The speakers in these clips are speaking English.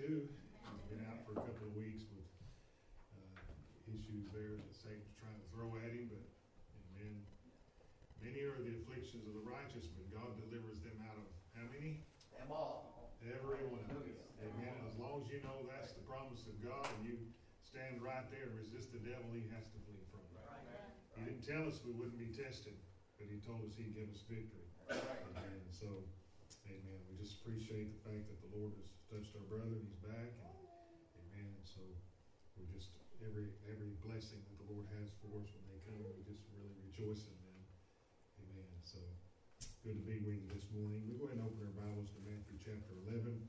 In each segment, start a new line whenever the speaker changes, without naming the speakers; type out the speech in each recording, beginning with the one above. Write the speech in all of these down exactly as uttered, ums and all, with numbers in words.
too. He's been out for a couple of weeks with uh, issues there that Satan's trying to throw at him, but amen. Many are the afflictions of the righteous, but God delivers them out of how many?
Them all.
Every one of them. Amen. As long as you know that's the promise of God and you stand right there and resist the devil, he has to flee from you.
Right.
He didn't tell us we wouldn't be tested, but he told us he'd give us victory.
Right.
Amen. So, amen. We just appreciate the fact that the Lord has touched our brother and he's back. And, amen. And so we just, every every blessing that the Lord has for us when they come, we just really rejoice in them. Amen. So, good to be with you this morning. We go ahead and open our Bibles to Matthew chapter eleven.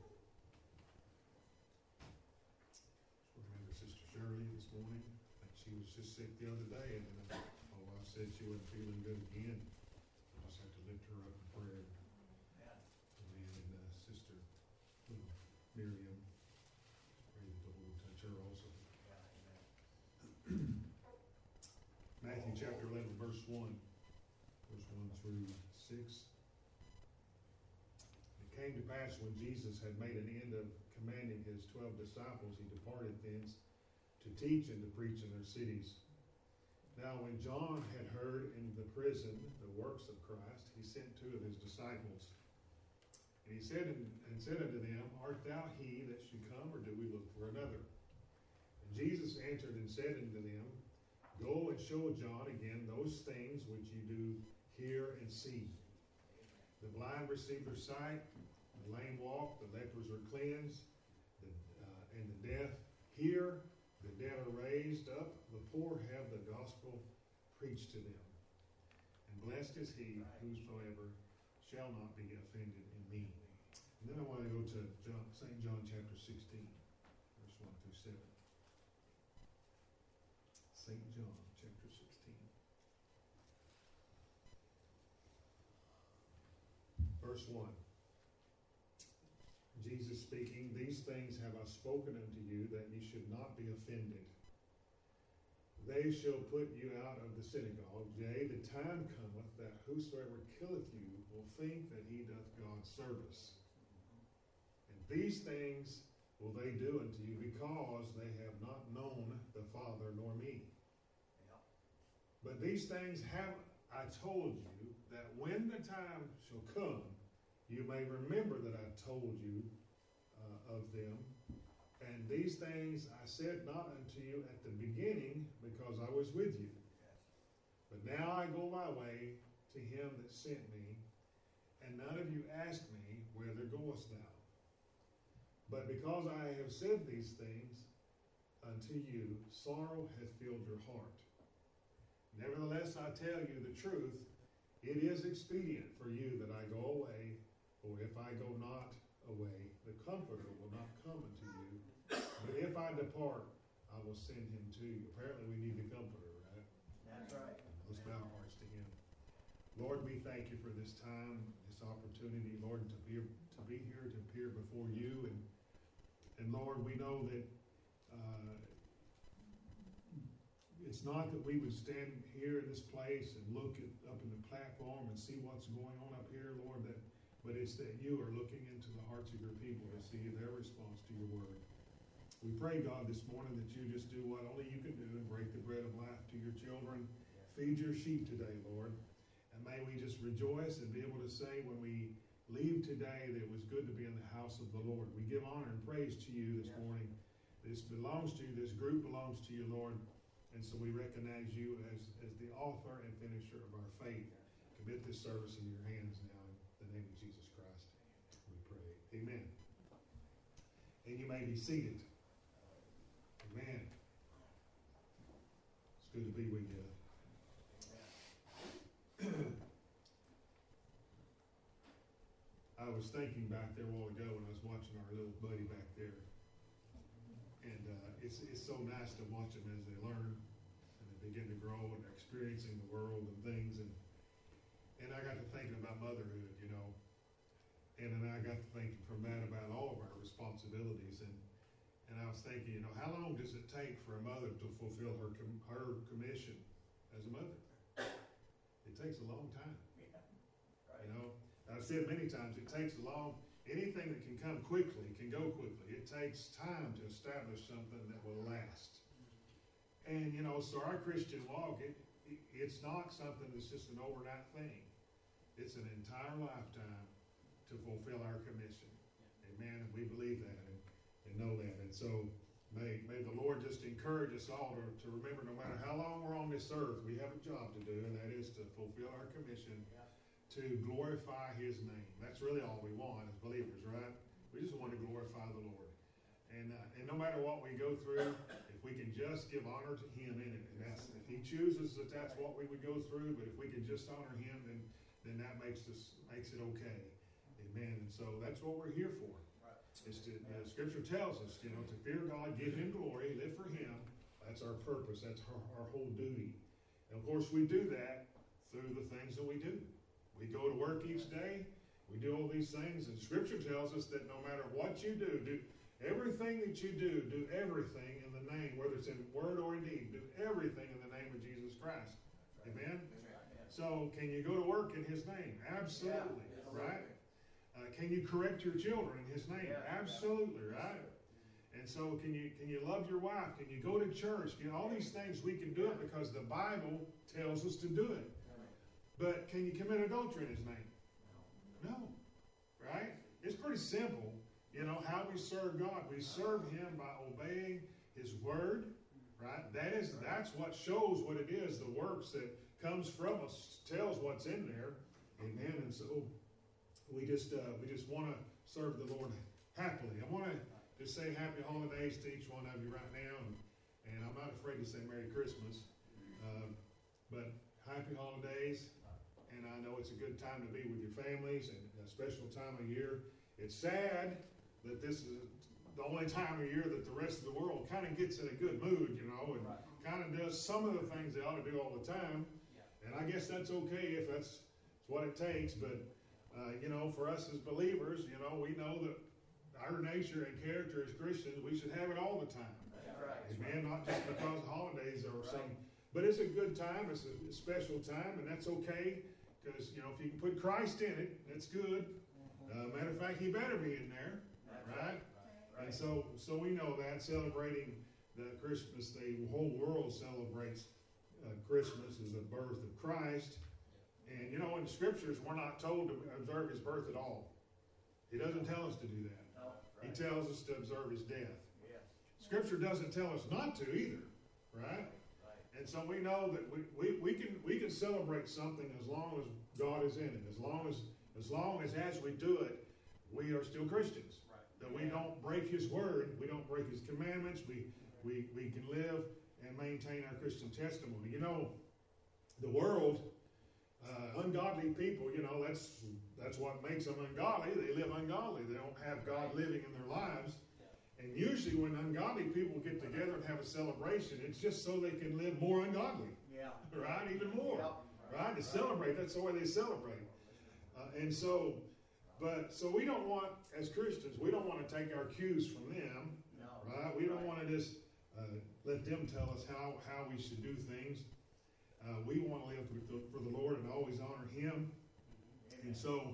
So remember Sister Shirley this morning. I think she was just sick the other day, and then my wife said she wasn't feeling good again. I just have to lift her up in prayer.
Yeah.
Amen. And uh, Sister uh, Miriam, pray that the Lord touch her also.
Yeah, amen.
Matthew chapter eleven, verse one. Verse one through six. It came to pass when Jesus had made an end of commanding his twelve disciples, he departed thence to teach and to preach in their cities. Now when John had heard in the prison the works of Christ, he sent two of his disciples. And he said and said unto them, Art thou he that should come, or do we look for another? And Jesus answered and said unto them, Go and show John again those things which you do hear and see. The blind receive their sight, the lame walk, the lepers are cleansed, the, uh, and the deaf hear, the dead are raised up, the poor have the gospel preached to them. And blessed is he whosoever shall not be offended in me. And then I want to go to John, Saint John chapter sixteen, verse one through seven. Saint John chapter sixteen. Verse one. Jesus speaking, These things have I spoken unto you, that ye should not be offended. They shall put you out of the synagogue. Yea, the time cometh that whosoever killeth you will think that he doth God service. And these things will they do unto you, because they have not known the Father nor me.
Yeah.
But these things have I told you, that when the time shall come, you may remember that I told you uh, of them. And these things I said not unto you at the beginning, because I was with you.
Yes.
But now I go my way to him that sent me, and none of you ask me, Whither goest thou? But because I have said these things unto you, sorrow hath filled your heart. Nevertheless, I tell you the truth, it is expedient for you that I go away, for if I go not away, the Comforter will not come unto you. But if I depart, I will send him to you. Apparently we need the Comforter, right?
That's right.
Let's bow our hearts to him. Lord, we thank you for this time, this opportunity, Lord, to be, to be here, to appear before you. And, and Lord, we know that uh, it's not that we would stand here in this place and look at, up in the platform and see what's going on up here, Lord, that, but it's that you are looking into the hearts of your people to see their response to your word. We pray, God, this morning that you just do what only you can do and break the bread of life to your children. Feed your sheep today, Lord. And may we just rejoice and be able to say when we leave today that it was good to be in the house of the Lord. We give honor and praise to you this morning. This belongs to you. This group belongs to you, Lord. And so we recognize you as, as the author and finisher of our faith. Commit this service in your hands now in the name of Jesus Christ. We pray. Amen. And you may be seated. Amen. It's good to be with you. I was thinking back there a while ago when I was watching our little buddy back there. And uh, it's it's so nice to watch them as they learn and they begin to grow and they're experiencing the world and things. And and I got to thinking about motherhood, you know. And then I got to thinking from that about all of our responsibilities. And and I was thinking, you know, how long does it take for a mother to fulfill her com- her commission as a mother? It takes a long time.
Yeah. Right.
You know, I've said many times, it takes a long, anything that can come quickly can go quickly. It takes time to establish something that will last. And, you know, so our Christian walk, it, it, it's not something that's just an overnight thing. It's an entire lifetime to fulfill our commission. Amen. And we believe that and, and know that. And so may, may the Lord just encourage us all to, to remember no matter how long we're on this earth, we have a job to do, and that is to fulfill our commission to glorify His name. That's really all we want as believers, right? We just want to glorify the Lord. And uh, and no matter what we go through, if we can just give honor to Him in it, and that's, if He chooses that that's what we would go through, but if we can just honor Him, then then that makes us makes it okay. Amen. And so that's what we're here for. Is to, uh, Scripture tells us, you know, to fear God, give Him glory, live for Him. That's our purpose. That's our, our whole duty. And of course, we do that through the things that we do. We go to work each day. We do all these things, and Scripture tells us that no matter what you do, do everything that you do, do everything in the name, whether it's in word or in deed, do everything in the name of Jesus Christ. Amen? So, can you go to work in His name? Absolutely, right? Uh, can you correct your children in His name? Absolutely, right? And so, can you can you love your wife? Can you go to church? You know, all these things we can do it because the Bible tells us to do it. But can you commit adultery in His name? No, right? It's pretty simple. You know, how we serve God. We serve Him by obeying His Word, right? That is, that's what shows what it is. The works that comes from us tells what's in there. Amen. And so we just uh, we just want to serve the Lord happily. I want to just say happy holidays to each one of you right now. And, and I'm not afraid to say Merry Christmas. Uh, but happy holidays. And I know it's a good time to be with your families and a special time of year. It's sad that this is the only time of year that the rest of the world kind of gets in a good mood, you know, and right. kind of does some of the things they ought to do all the time. Yeah. And I guess that's okay if that's what it takes. But, uh, you know, for us as believers, you know, we know that our nature and character as Christians, we should have it all the time. That's right. Amen. Not just because holidays are right. some, but it's a good time. It's a special time, and that's okay. Because, you know, if you can put Christ in it, that's good. Uh, matter of fact, He better be in there, right? right? And so so we know that, celebrating the Christmas, the whole world celebrates uh, Christmas as the birth of Christ. And, you know, in the Scriptures, we're not told to observe His birth at all. He doesn't tell us to do that. No, right. He tells us to observe His death. Yeah. Scripture doesn't tell us not to either, right? And so we know that we, we, we can we can celebrate something as long as God is in it. As long as as long as as we do it, we are still Christians. Right. That we don't break His word, we don't break His commandments. We we we can live and maintain our Christian testimony. You know, the world, uh, ungodly people. You know, that's that's what makes them ungodly. They live ungodly. They don't have God living in their lives. And usually when ungodly people get together and have a celebration, it's just so they can live more ungodly. Yeah. Right? Even more. Yep. Right? To right. celebrate. That's the way they celebrate. Uh, and so, but, so we don't want, as Christians, we don't want to take our cues from them. No. Right? We don't right. want to just uh, let them tell us how, how we should do things. Uh, we want to live for the, for the Lord and always honor Him. Mm-hmm. And so,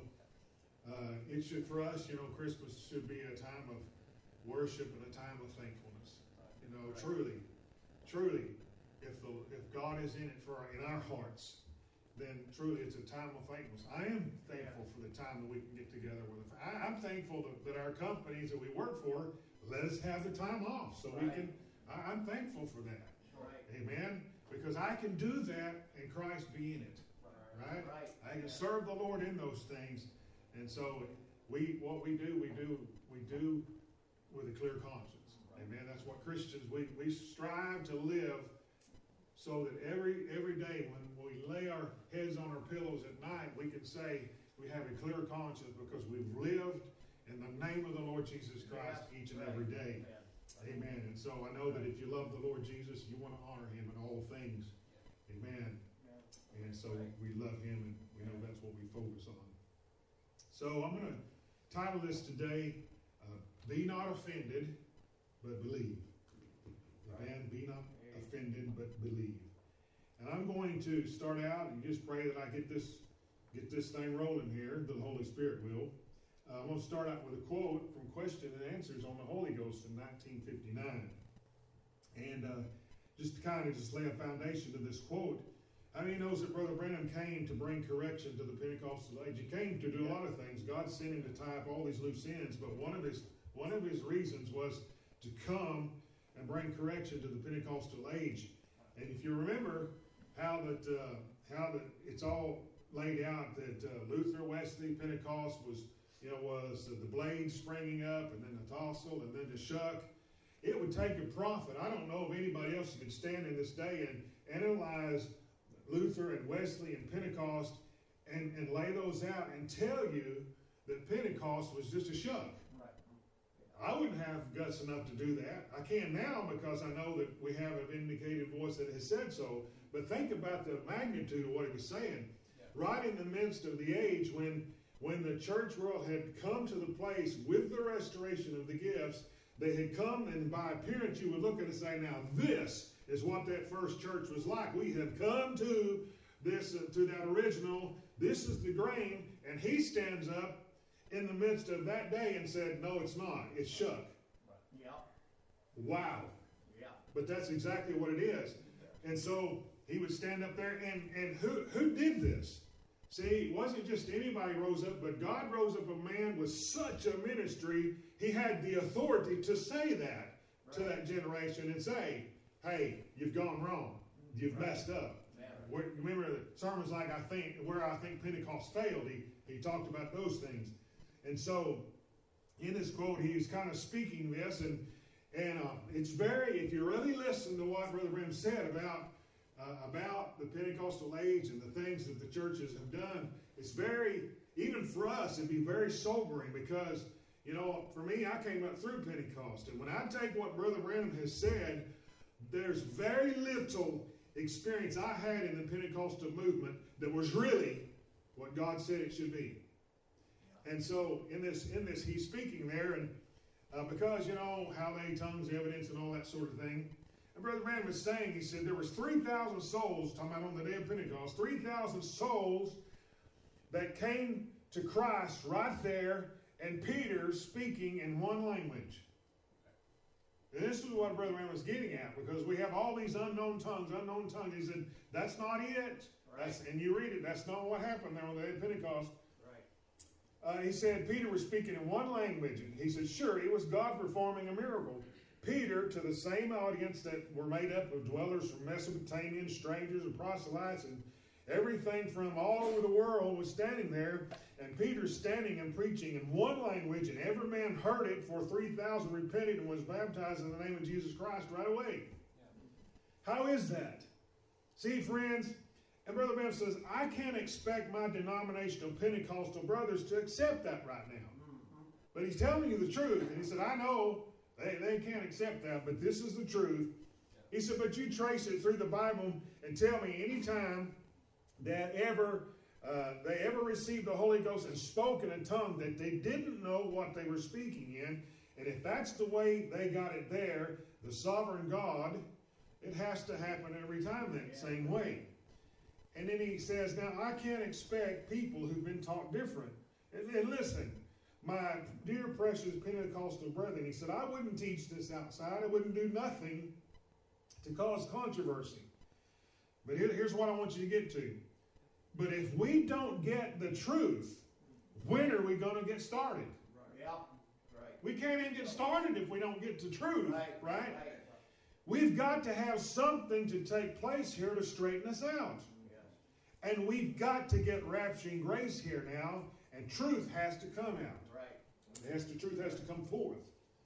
uh, it should, for us, you know, Christmas should be a time of worship and a time of thankfulness. You know, right. truly, truly, if the if God is in it for our, in our hearts, then truly it's a time of thankfulness. I am thankful for the time that we can get together with. I, I'm thankful that, that our companies that we work for let us have the time off, so right. we can. I, I'm thankful for that. Right. Amen. Because I can do that and Christ be in it. Right. right? right. I can yeah. serve the Lord in those things, and so we what we do we do we do. with a clear conscience. Amen. That's what Christians, we, we strive to live so that every every day when we lay our heads on our pillows at night, we can say we have a clear conscience because we've lived in the name of the Lord Jesus Christ yes. each and every day. Amen. Amen. And so I know that if you love the Lord Jesus, you want to honor Him in all things. Amen. And so we love Him, and we know that's what we focus on. So I'm going to title this today, Be not offended, but believe. Amen. Be not offended, but believe. And I'm going to start out and just pray that I get this get this thing rolling here. The Holy Spirit will. Uh, I'm going to start out with a quote from Question and Answers on the Holy Ghost in nineteen fifty-nine. And uh, just to kind of just lay a foundation to this quote, how many knows that Brother Branham came to bring correction to the Pentecostal age? He came to do a lot of things. God sent him to tie up all these loose ends, but one of his one of his reasons was to come and bring correction to the Pentecostal age. And if you remember how that uh, how that it's all laid out, that uh, Luther, Wesley, Pentecost was you know was uh, the blade springing up, and then the tassel, and then the shuck. It would take a prophet. I don't know of anybody else who could stand in this day and analyze Luther and Wesley and Pentecost and, and lay those out and tell you that Pentecost was just a shuck. Right. I wouldn't have guts enough to do that. I can now because I know that we have an vindicated voice that has said so. But think about the magnitude of what he was saying. Yeah. Right in the midst of the age when, when the church world had come to the place with the restoration of the gifts, they had come, and by appearance you would look at it and say, now this is what that first church was like. We have come to this, uh, to that original. This is the grain. And he stands up in the midst of that day and said, no, it's not. It's shuck.
Yeah.
Wow.
Yeah.
But that's exactly what it is. And so he would stand up there, and, and who, who did this? See, it wasn't just anybody rose up, but God rose up a man with such a ministry, he had the authority to say that right. to that generation and say, hey, you've gone wrong. You've right. messed up. Where, remember the sermons like I think where I think Pentecost failed, he, he talked about those things. And so in this quote, he's kind of speaking this, and, and uh, it's very, if you really listen to what Brother Branham said about Uh, about the Pentecostal age and the things that the churches have done, it's very, even for us, it'd be very sobering because, you know, for me, I came up through Pentecost. And when I take what Brother Branham has said, there's very little experience I had in the Pentecostal movement that was really what God said it should be. And so in this, in this, he's speaking there, and uh, because, you know, how many tongues, evidence, and all that sort of thing. And Brother Branham was saying, he said, there was three thousand souls, talking about on the day of Pentecost, three thousand souls that came to Christ right there, and Peter speaking in one language. And this is what Brother Branham was getting at, because we have all these unknown tongues, unknown tongues. He said, that's not it. Right. That's, and you read it, that's not what happened there on the day of Pentecost. Right. Uh, he said Peter was speaking in one language. And he said, sure, it was God performing a miracle. Peter, to the same audience that were made up of dwellers from Mesopotamia, strangers and proselytes, and everything from all over the world was standing there, and Peter's standing and preaching in one language, and every man heard it, for three thousand repented and was baptized in the name of Jesus Christ right away. Yeah. How is that? See, friends, and Brother Branham says, I can't expect my denominational Pentecostal brothers to accept that right now. Mm-hmm. But he's telling you the truth, and he said, I know They, they can't accept that, but this is the truth. He said, but you trace it through the Bible and tell me any time that ever uh, they ever received the Holy Ghost and spoke in a tongue that they didn't know what they were speaking in. And if that's the way they got it there, the sovereign God, it has to happen every time that yeah. same way. And then he says, now I can't expect people who've been taught different. And, and listen, my dear precious Pentecostal brethren, he said, I wouldn't teach this outside. I wouldn't do nothing to cause controversy. But here, here's what I want you to get to. But if we don't get the truth, when are we going to get started?
Right. Yeah. Right.
We can't even get started if we don't get the truth,
right?
right?
right.
We've got to have something to take place here to straighten us out.
Yes.
And we've got to get rapturing grace here now, and truth has to come out. It has to, truth has to come forth.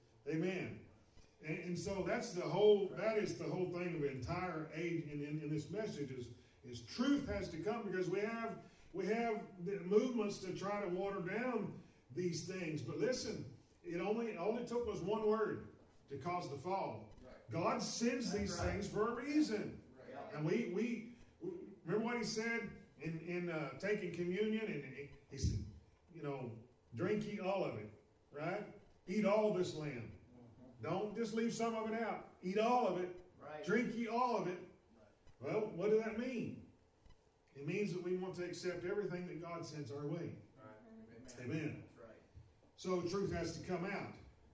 Amen. And, and so that's the whole, that is the whole thing of the entire age in, in, in this message is, is truth has to come, because we have, we have the movements to try to water down these things. But listen, it only, it only took us one word to cause the fall. Right. God sends these right. things for a reason. Right. And we, we, we, remember what he said in, in uh, taking communion? And he, he said, you know, drink ye all of it. Right? Eat all this lamb. Mm-hmm. Don't just leave some of it out. Eat all of it. Right. Drink ye all of it. Right. Well, what does that mean? It means that we want to accept everything that God sends our way.
Right.
Amen.
That's right.
So truth has to come out.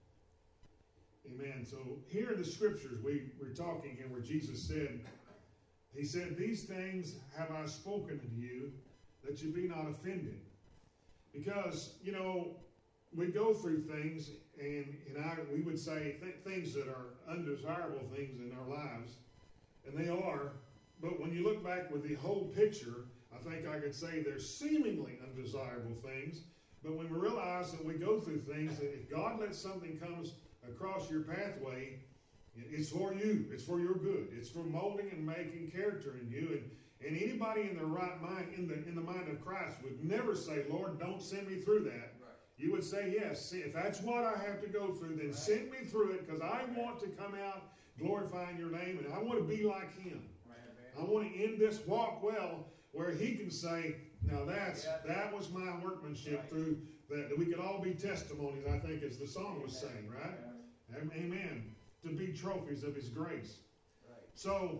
Amen. So here in the scriptures, we, we're talking here where Jesus said, he said, these things have I spoken unto you, that you be not offended. Because, you know, we go through things, and, and I, we would say th- things that are undesirable things in our lives, and they are. But when you look back with the whole picture, I think I could say they're seemingly undesirable things. But when we realize that we go through things, that if God lets something come across your pathway, it's for you. It's for your good. It's for molding and making character in you. And, and anybody in their right mind, in the in the mind of Christ, would never say, Lord, don't send me through that. Right. You would say, yes, if that's what I have to go through, then right. send me through it, because I want to come out glorifying your name, and I want to be like him. Right. I want to end this walk well, where he can say, now that's yeah. that was my workmanship right. through that, that we could all be testimonies, I think, as the song was saying, right? Yeah. Amen. To be trophies of his grace. Right. So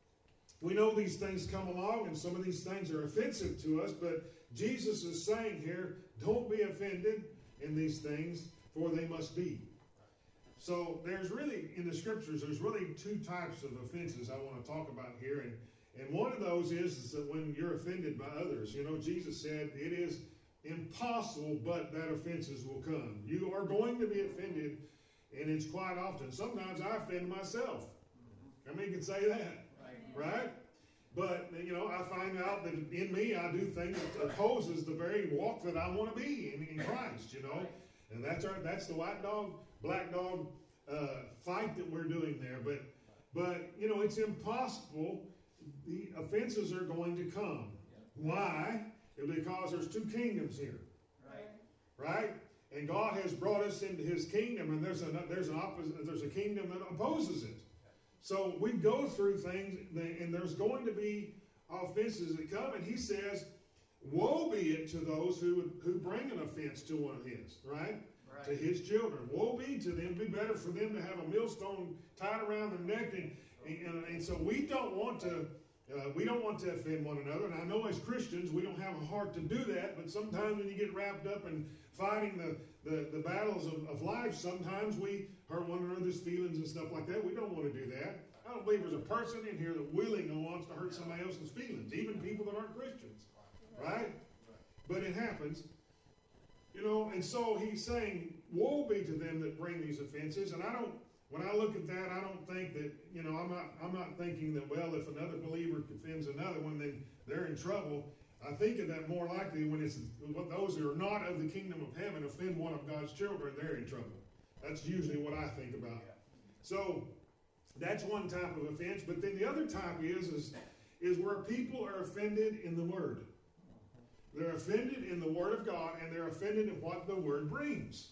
we know these things come along, and some of these things are offensive to us, but Jesus is saying here, don't be offended in these things, for they must be. So there's really, in the scriptures, there's really two types of offenses I want to talk about here. And, and one of those is, is that when you're offended by others, you know, Jesus said it is impossible but that offenses will come. You are going to be offended, and it's quite often. Sometimes I offend myself. I mean, you can say that, right? right? But, you know, I find out that in me I do things that opposes the very walk that I want to be in, in Christ, you know. And that's our, that's the white dog, black dog uh, fight that we're doing there. But, but, you know, it's impossible. The offenses are going to come. Why? Because there's two kingdoms here. Right. Right? And God has brought us into his kingdom, and there's, a, there's, an opposite, there's a kingdom that opposes it. So we go through things, and there's going to be offenses that come, and he says, woe be it to those who, who bring an offense to one of his, right? right? To his children. Woe be to them. It'd be better for them to have a millstone tied around their neck. And, and, and so we don't want to uh, we don't want to offend one another. And I know as Christians, we don't have a heart to do that, but sometimes when you get wrapped up in fighting the, the, the battles of, of life, sometimes we hurt one another's feelings and stuff like that. We don't want to do that. I don't believe there's a person in here that willingly wants to hurt somebody else's feelings, even people that aren't Christians, right? But it happens, you know, and so he's saying, woe be to them that bring these offenses. And I don't, when I look at that, I don't think that, you know, I'm not, I'm not thinking that, well, if another believer offends another one, then they're in trouble. I think of that more likely when it's those who are not of the kingdom of heaven offend one of God's children, they're in trouble. That's usually what I think about. So that's one type of offense. But then the other type is, is, is where people are offended in the Word. They're offended in the Word of God, and they're offended in what the Word brings.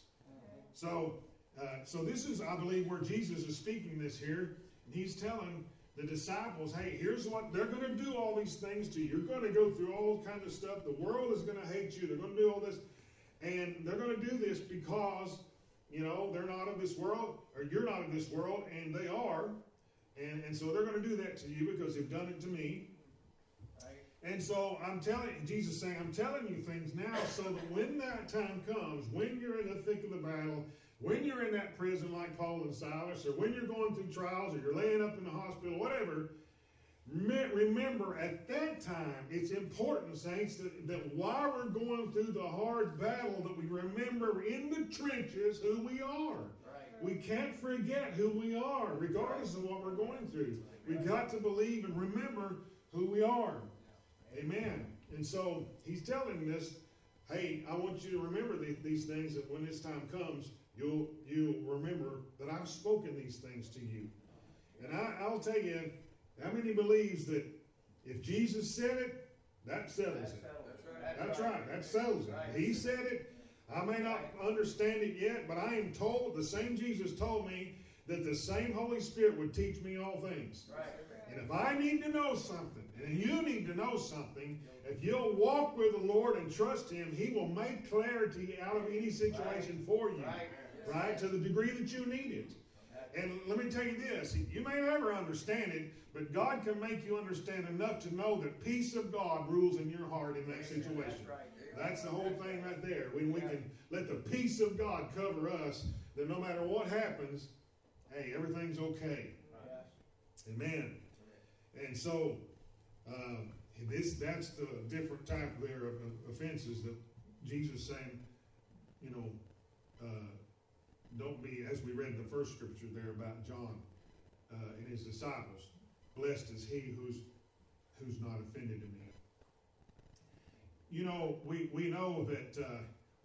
So, uh, so this is, I believe, where Jesus is speaking this here. And he's telling the disciples, hey, here's what, they're going to do all these things to you. You're going to go through all kinds of stuff. The world is going to hate you. They're going to do all this. And they're going to do this because, you know, they're not of this world, or you're not of this world, and they are. And, and so they're going to do that to you because they've done it to me. And so I'm telling Jesus saying, I'm telling you things now so that when that time comes, when you're in the thick of the battle, when you're in that prison like Paul and Silas, or when you're going through trials, or you're laying up in the hospital, whatever, remember at that time, it's important, saints, that, that while we're going through the hard battle, that we remember in the trenches who we are. Right. We can't forget who we are, regardless of what we're going through. We've got to believe and remember who we are. Amen. And so he's telling this, hey, I want you to remember the, these things, that when this time comes, you'll you'll remember that I've spoken these things to you. And I, I'll tell you, how many believes that if Jesus said it, that settles it? That's right. That's right. That settles it. He said it. I may not understand it yet, but I am told, the same Jesus told me that the same Holy Spirit would teach me all things. Right. And if I need to know something, and you need to know something, if you'll walk with the Lord and trust Him, He will make clarity out of any situation for you, right? right? To the degree that you need it. And let me tell you this, you may never understand it, but God can make you understand enough to know that peace of God rules in your heart in that situation. That's the whole thing right there. When we can let the peace of God cover us, that no matter what happens, hey, everything's okay.
Yes.
Amen. And so, um, this that's the different type there of offenses that Jesus saying, you know, uh, don't be, as we read in the first scripture there about John uh, and his disciples, blessed is he who's who's not offended in me. You know, we, we know that uh,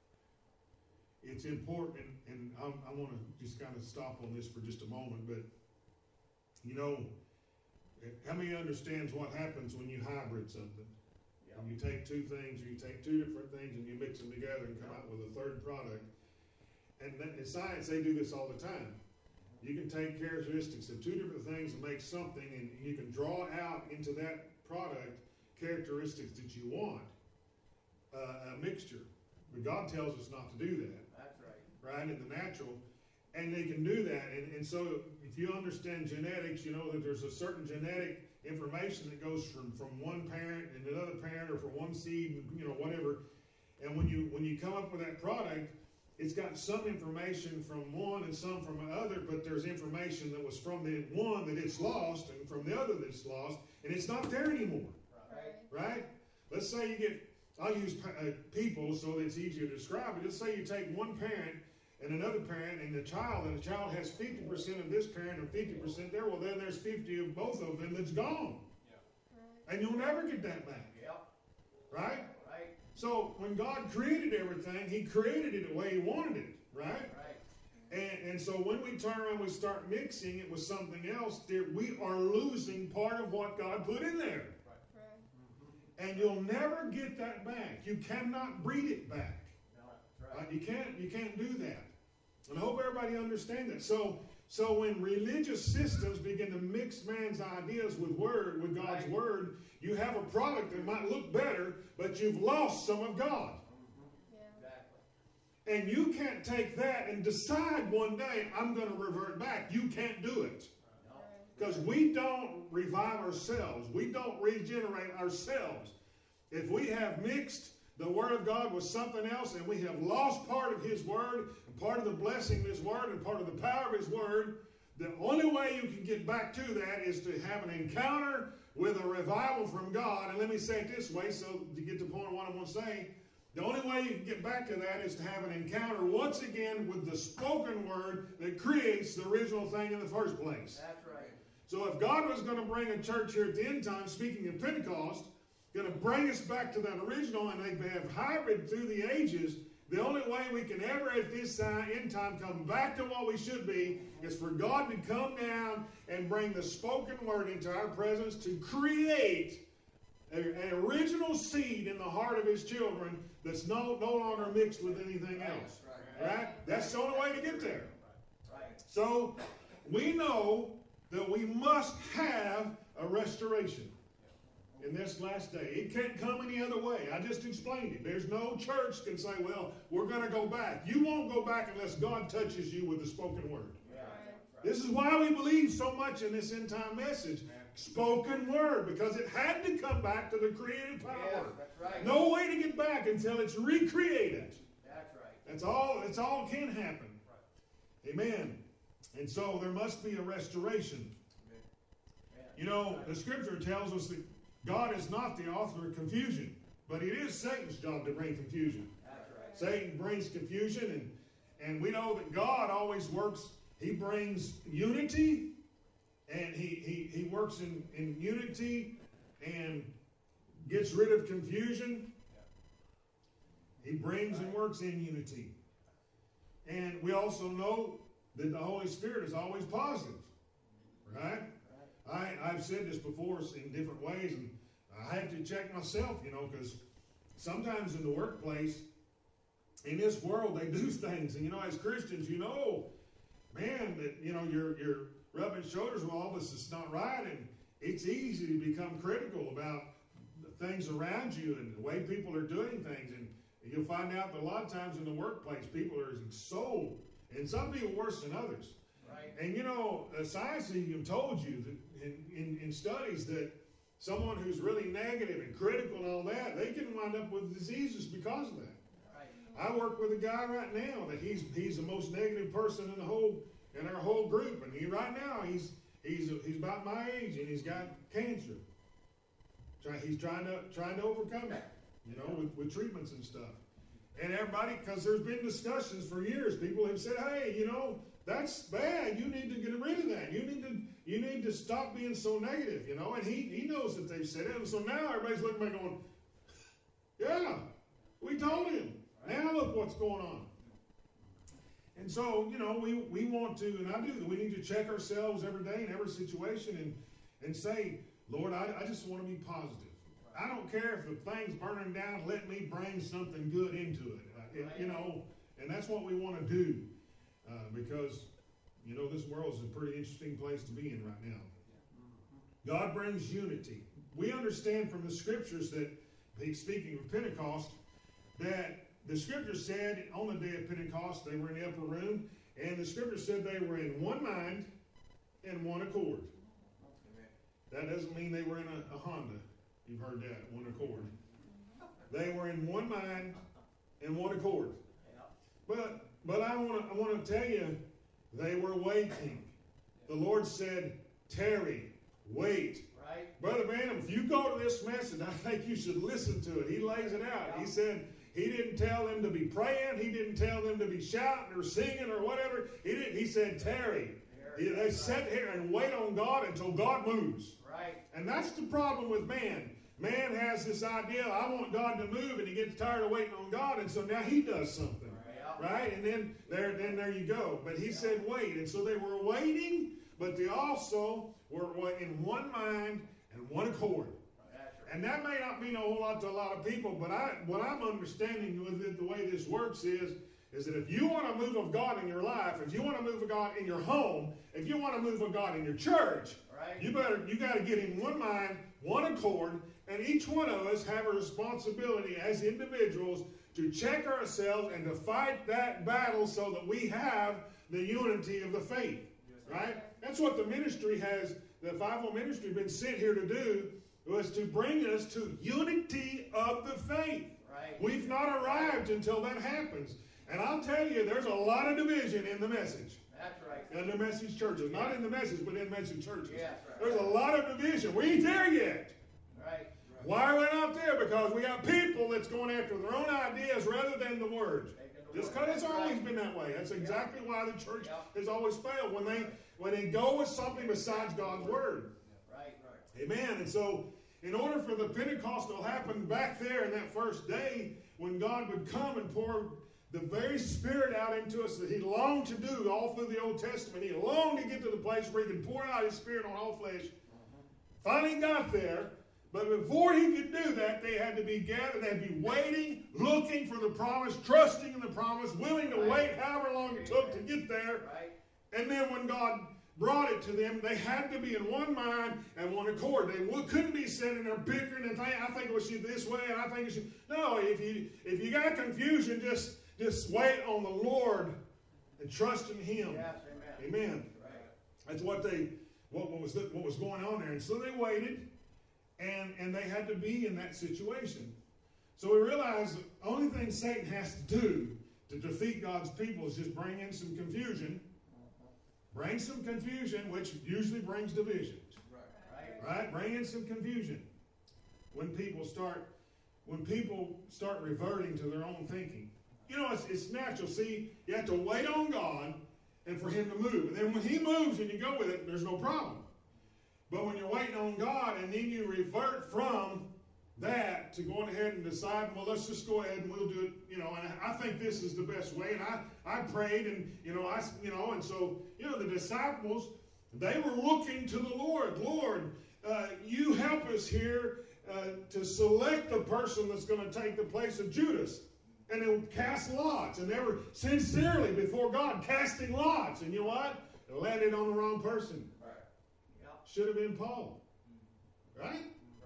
it's important, and I, I want to just kind of stop on this for just a moment, but, you know, how many understands what happens when you hybrid something?
Yep.
When you take two things, or you take two different things and you mix them together and come out with a third product. And that, in science, they do this all the time. You can take characteristics of two different things and make something, and you can draw out into that product characteristics that you want. Uh, a mixture. But God tells us not to do that.
That's right.
Right, in the natural. And they can do that. And, and so if you understand genetics, you know that there's a certain genetic information that goes from, from one parent and another parent, or from one seed, you know, whatever. And when you when you come up with that product, it's got some information from one and some from another, but there's information that was from the one that it's lost and from the other that it's lost, and it's not there anymore.
Right.
Right? Let's say you get, I'll use uh, people so that it's easier to describe it. Let's say you take one parent and another parent and the child, and the child has fifty percent of this parent and fifty percent there. Well, then there's fifty of both of them that's gone. Yeah. And you'll never get that back.
Yep.
Right?
Right.
So when God created everything, he created it the way he wanted it. Right?
Right.
And, and so when we turn around and we start mixing it with something else, there, we are losing part of what God put in there. And you'll never get that back. You cannot breed it back.
No, that's right.
Uh, you can't. You can't do that. And I hope everybody understands that. So, so when religious systems begin to mix man's ideas with word, with God's
Right.
word, you have a product that might look better, but you've lost some of God.
Mm-hmm.
Yeah.
Exactly.
And you can't take that and decide one day I'm going to revert back. You can't do it.
No.
Because we don't revive ourselves. We don't regenerate ourselves. If we have mixed the Word of God with something else, and we have lost part of His Word, and part of the blessing of His Word, and part of the power of His Word, the only way you can get back to that is to have an encounter with a revival from God. And let me say it this way, so to get to the point of what I want to say, the only way you can get back to that is to have an encounter once again with the spoken Word that creates the original thing in the first place.
That's right.
So if God was going to bring a church here at the end time, speaking of Pentecost, going to bring us back to that original, and they have hybrid through the ages, the only way we can ever at this time, end time come back to what we should be is for God to come down and bring the spoken word into our presence to create a, an original seed in the heart of His children that's no, no longer mixed with anything else.
Right.
Right? That's the only way to get there.
Right.
So we know that we must have a restoration in this last day. It can't come any other way. I just explained it. There's no church can say, well, we're going to go back. You won't go back unless God touches you with the spoken word.
Yeah.
This is why we believe so much in this end time message. Spoken word, because it had to come back to the creative power.
Yes, that's right.
No way to get back until it's recreated.
That's right.
That's all, that's all can happen. Amen. And so there must be a restoration.
Yeah.
You know, the scripture tells us that God is not the author of confusion, but it is Satan's job to bring confusion.
That's right.
Satan brings confusion, and, and we know that God always works, He brings unity, and He, he, he works in, in unity and gets rid of confusion. He brings and works in unity. And we also know that the Holy Spirit is always positive, right? I, I've said this before in different ways, and I have to check myself, you know, because sometimes in the workplace, in this world, they do things. And, you know, as Christians, you know, man, that, you know, you're, you're rubbing shoulders with all this is not right, and it's easy to become critical about the things around you and the way people are doing things. And you'll find out that a lot of times in the workplace, people are so, and some people worse than others.
Right.
And you know, uh, science has even told you that in, in, in studies that someone who's really negative and critical and all that, they can wind up with diseases because of that.
Right.
I work with a guy right now that he's he's the most negative person in the whole in our whole group, and he right now he's he's he's about my age and he's got cancer. Try, he's trying to trying to overcome it, you know, with, with treatments and stuff. And everybody, because there's been discussions for years, people have said, hey, you know, that's bad. You need to get rid of that. You need to you need to stop being so negative, you know. And he he knows that they've said it, and so now everybody's looking back going, yeah, we told him. Now look what's going on. And so, you know, we, we want to, and I do, we need to check ourselves every day in every situation and, and say, Lord, I, I just want to be positive. I don't care if the thing's burning down, let me bring something good into it. Uh, it you know, and that's what we want to do uh, because, you know, this world is a pretty interesting place to be in right now. God brings unity. We understand from the scriptures that, speaking of Pentecost, that the scripture said on the day of Pentecost they were in the upper room, and the scripture said they were in one mind and one accord. That doesn't mean they were in a, a Honda. You've heard that, one accord. They were in one mind and one accord. But but I want to I want to tell you, they were waiting. The Lord said, tarry, wait.
Right.
Brother Branham, if you go to this message, I think you should listen to it. He lays it out. He said, he didn't tell them to be praying. He didn't tell them to be shouting or singing or whatever. He didn't. He said, tarry. He, they sit here and wait on God until God moves.
Right.
And that's the problem with man. Man has this idea, I want God to move, and he gets tired of waiting on God, and so now he does something. Right? right? And then there, then there you go. But he said wait. And so they were waiting, but they also were in one mind and one accord. And that may not mean a whole lot to a lot of people, but I, what I'm understanding with it, the way this works is, is that if you want a move of God in your life, if you want a move of God in your home, if you want a move of God in your church, right. you better you got to get in one mind, one accord, and each one of us have a responsibility as individuals to check ourselves and to fight that battle so that we have the unity of the faith. Right? That's what the ministry has, the five-fold ministry, been sent here to do. Was to bring us to unity of the faith. Right. We've not arrived until that happens. And I'll tell you, there's a lot of division in the message.
That's right.
In the message churches. Not in the message, but in message churches.
Yeah, right.
There's a lot of division. We ain't there yet.
Right. right.
Why are we not there? Because we got people that's going after their own ideas rather than the Word. The Just because it's always right. been that way. That's exactly yeah. why the church yeah. has always failed. When they, when they go with something besides God's Word.
Right, right.
Amen. And so, in order for the Pentecostal to happen back there in that first day, when God would come and pour the very Spirit out into us that He longed to do all through the Old Testament, He longed to get to the place where He could pour out His Spirit on all flesh. Uh-huh. Finally got there, but before He could do that, they had to be gathered, they had to be waiting, looking for the promise, trusting in the promise, willing to right. wait however long it took to get there.
Right.
And then when God brought it to them, they had to be in one mind and one accord. They couldn't be sitting there bickering and saying, I think it should this way, and I think it should. No, if you if you got confusion, just just wait on the Lord and trust in Him.
Yes, amen.
Amen.
Right.
That's what they what, what was the, what was going on there. And so they waited, and and they had to be in that situation. So we realized the only thing Satan has to do to defeat God's people is just bring in some confusion. Bring some confusion, which usually brings division. Right. Right? Bring in some confusion. When people start, when people start reverting to their own thinking. You know, it's, it's natural. See, you have to wait on God and for Him to move. And then when He moves and you go with it, there's no problem. But when you're waiting on God and then you revert from that to going ahead and decide, well, let's just go ahead and we'll do it, you know, and I think this is the best way. And I, I prayed and, you know, I, you know, and so, you know, the disciples, they were looking to the Lord. Lord, uh, you help us here uh, to select the person that's going to take the place of Judas. And they would cast lots. And they were sincerely before God casting lots. And you know what? They landed on the wrong person.
Right. Yep.
Should have been Paul. Right?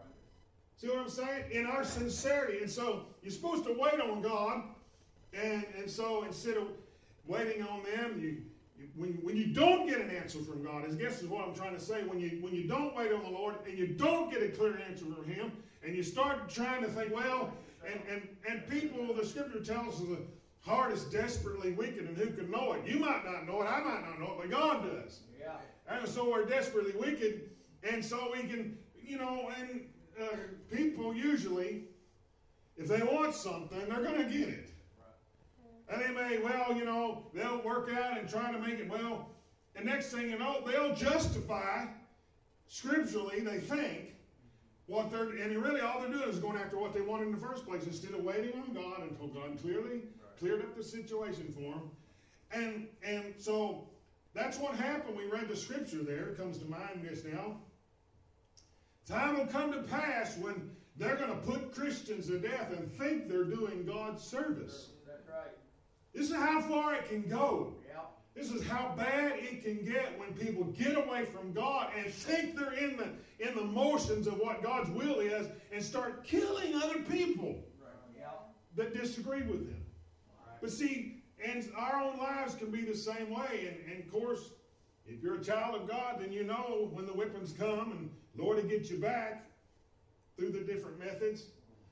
See what I'm saying? In our sincerity. And so you're supposed to wait on God. And, and so instead of waiting on them, you when, when you don't get an answer from God, I guess is what I'm trying to say, when you, when you don't wait on the Lord and you don't get a clear answer from Him, and you start trying to think, well, and, and, and people, the Scripture tells us the heart is desperately wicked, and who can know it? You might not know it, I might not know it, but God does.
Yeah.
And so we're desperately wicked, and so we can, you know, and uh, people usually, if they want something, they're going to get it. And they may, well, you know, they'll work out and try to make it, well, and next thing you know, they'll justify, scripturally, they think, what they're, and really all they're doing is going after what they want in the first place instead of waiting on God until God clearly right. cleared up the situation for them. And, and so that's what happened. We read the scripture there. It comes to mind this now. Time will come to pass when they're going to put Christians to death and think they're doing God's service.
That's right.
This is how far it can go.
Yeah.
This is how bad it can get when people get away from God and think they're in the in the motions of what God's will is and start killing other people
Right. Yeah.
that disagree with them.
Right.
But see, and our own lives can be the same way. And, and of course, if you're a child of God, then you know when the whippings come and Lord will get you back through the different methods.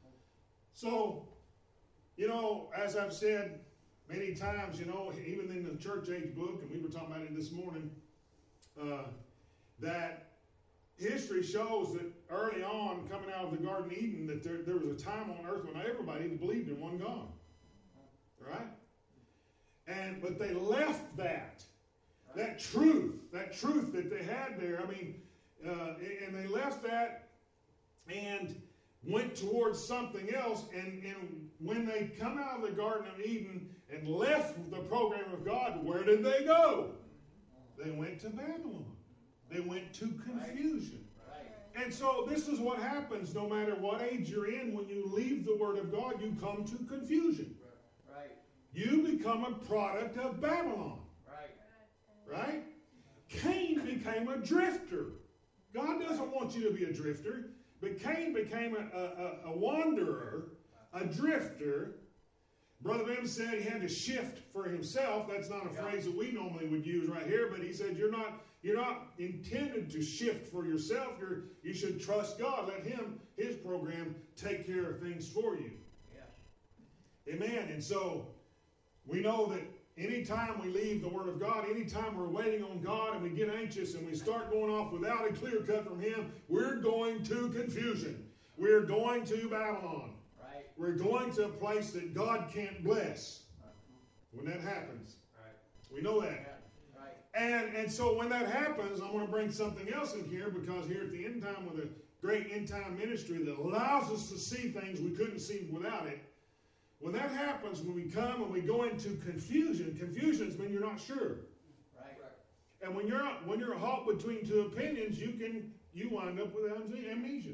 So, you know, as I've said many times, you know, even in the church age book, and we were talking about it this morning, uh, that history shows that early on, coming out of the Garden of Eden, that there, there was a time on earth when everybody believed in one God. Right? And but they left that, that truth, that truth that they had there. I mean, uh, and they left that and went towards something else. And, and when they come out of the Garden of Eden and left the program of God, where did they go? They went to Babylon. They went to confusion.
Right.
And so this is what happens no matter what age you're in. When you leave the Word of God, you come to confusion.
Right.
You become a product of Babylon.
Right.
Right? Cain became a drifter. God doesn't want you to be a drifter. But Cain became a, a, a wanderer, a drifter. Brother Bim said he had to shift for himself. That's not a
Yeah.
phrase that we normally would use right here, but he said you're not you're not intended to shift for yourself. You're you should trust God. Let Him, His program, take care of things for you.
Yeah.
Amen. And so we know that anytime we leave the Word of God, anytime we're waiting on God and we get anxious and we start going off without a clear cut from Him, we're going to confusion. We're going to Babylon.
Right.
We're going to a place that God can't bless when that happens.
Right.
We know that.
Yeah. Right.
And, and so when that happens, I'm going to bring something else in here, because here at the end time, with a great end time ministry that allows us to see things we couldn't see without it, when that happens, when we come and we go into confusion, confusion is when you're not sure.
Right.
And when you're when you're halt between two opinions, you can you wind up with amnesia.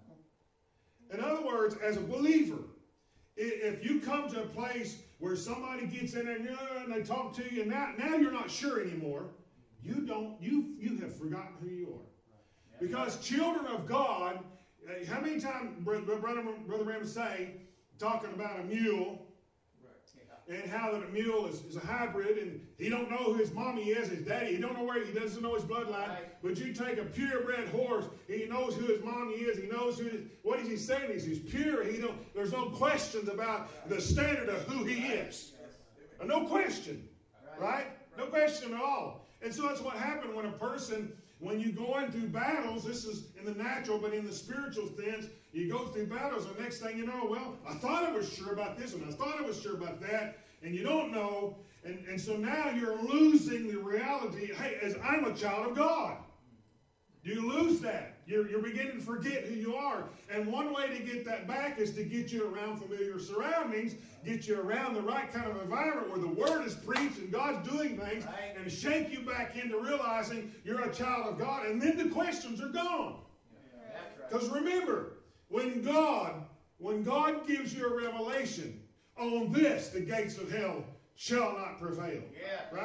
In other words, as a believer, if you come to a place where somebody gets in there and they talk to you, and now, now you're not sure anymore, you don't you you have forgotten who you are. Because children of God, how many times Brother Brother Ram say, talking about a mule,
Right. Yeah.
and how that a mule is, is a hybrid, and he don't know who his mommy is, his daddy. He don't know where, he doesn't know his bloodline.
Right.
But you take a purebred horse, he knows who his mommy is. He knows who. His, what is he saying? He's, he's pure. He don't. There's no questions about the standard of who he is. Uh, No question, right? No question at all. And so that's what happened when a person, when you go into battles. This is in the natural, but in the spiritual sense. You go through battles, and the next thing you know, well, I thought I was sure about this, and I thought I was sure about that, and you don't know, and, and so now you're losing the reality, hey, as I'm a child of God. You lose that. You're, you're beginning to forget who you are. And one way to get that back is to get you around familiar surroundings, get you around the right kind of environment where the Word is preached and God's doing things,
Right.
and shake you back into realizing you're a child of God, and then the questions are gone.
That's right.
Because remember, when God, when God gives you a revelation, on this the gates of hell shall not prevail.
Yeah.
Right?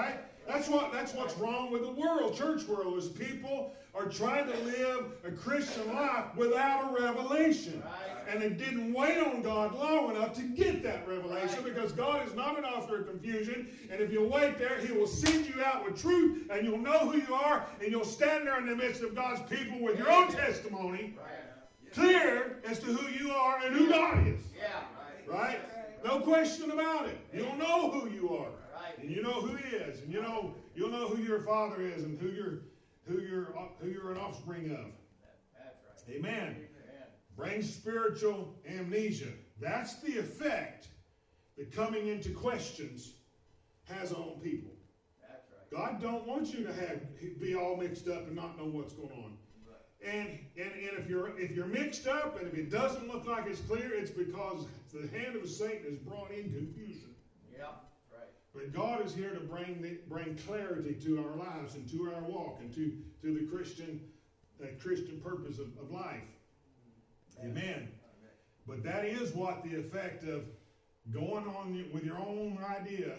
That's what that's what's wrong with the world, church world, is people are trying to live a Christian life without a revelation.
Right.
And they didn't wait on God long enough to get that revelation,
Right.
because God is not an author of confusion. And if you wait there, He will send you out with truth, and you'll know who you are, and you'll stand there in the midst of God's people with your own testimony,
Right.
clear as to who you are and who God is.
Yeah.
Right? No question about it. You'll know who you are.
Right.
And you know who He is, and you know you'll know who your father is, and who you're who you're who you're an offspring of.
That's right.
Amen.
Amen.
Brings spiritual amnesia. That's the effect that coming into questions has on people.
That's right.
God don't want you to have be all mixed up and not know what's going on.
Right.
And and and if you're if you're mixed up, and if it doesn't look like it's clear, it's because the hand of Satan has brought in confusion.
Yeah. Right.
But God is here to bring the, bring clarity to our lives and to our walk and to, to the Christian uh, Christian purpose of, of life. Amen. But that is what the effect of going on with your own idea,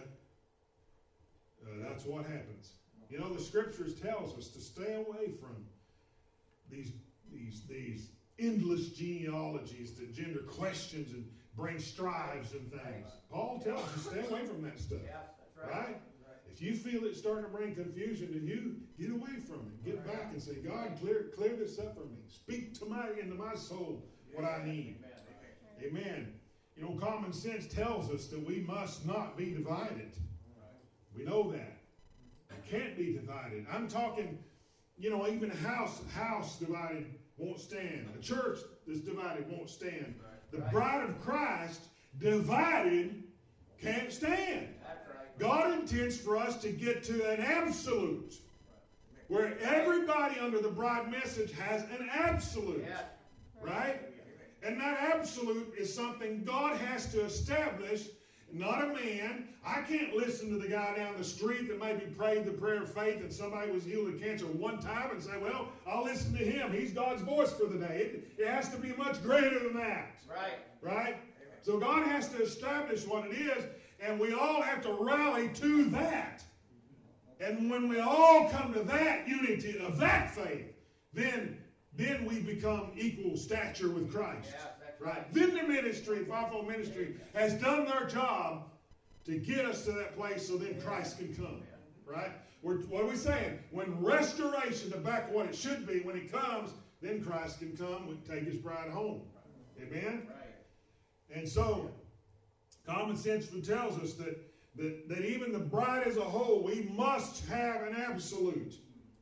uh, that's what happens. You know, the Scriptures tells us to stay away from these, these, these endless genealogies that gender questions and bring strives and things. Paul tells you stay away from that stuff.
Yeah. That's right.
Right? If you feel it's starting to bring confusion to you, get away from it. Get back and say, God, clear clear this up for me. Speak to my into my soul what I need.
Amen.
Amen. You know, common sense tells us that we must not be divided. We know that. We can't be divided. I'm talking, you know, even a house, house divided won't stand. A church that's divided won't stand. The bride of Christ divided can't stand.
That's right.
God intends for us to get to an absolute, where everybody under the bride message has an absolute.
Yeah.
Right? And that absolute is something God has to establish, not a man. I can't listen to the guy down the street that maybe prayed the prayer of faith and somebody was healed of cancer one time and say, well, I'll listen to him. He's God's voice for the day. It, it has to be much greater than that.
Right.
Right? So God has to establish what it is, and we all have to rally to that. And when we all come to that unity of that faith, then Then we become equal stature with Christ.
Yeah, that's
right.
right.
Then the ministry, fivefold ministry, has done their job to get us to that place so then Christ can come. Right? We're, what are we saying? When restoration, to back what it should be, when it comes, then Christ can come and take his bride home. Amen?
Right.
And so, common sense tells us that, that, that even the bride as a whole, we must have an absolute.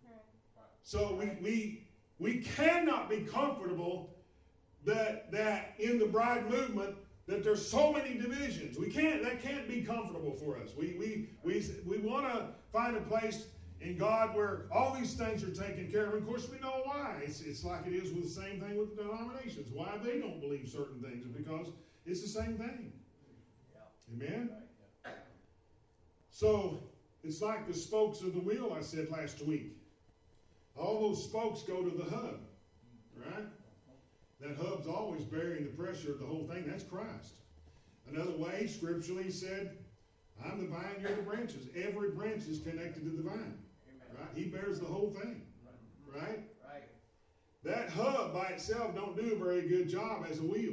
So we, we, we cannot be comfortable that, that in the bride movement that there's so many divisions. We can't, that can't be comfortable for us. We, we, we, we want to find a place in God where all these things are taken care of. And of course, we know why. It's, it's like it is with the same thing with the denominations. Why they don't believe certain things is because it's the same thing.
Yeah.
Amen?
Right. Yeah.
So, it's like the spokes of the wheel I said last week. All those spokes go to the hub, right? That hub's always bearing the pressure of the whole thing. That's Christ. Another way, scripturally, he said, I'm the vine, you're the branches. Every branch is connected to the vine.
Amen.
Right? He bears the whole thing. Right?
Right.
That hub by itself don't do a very good job as a wheel.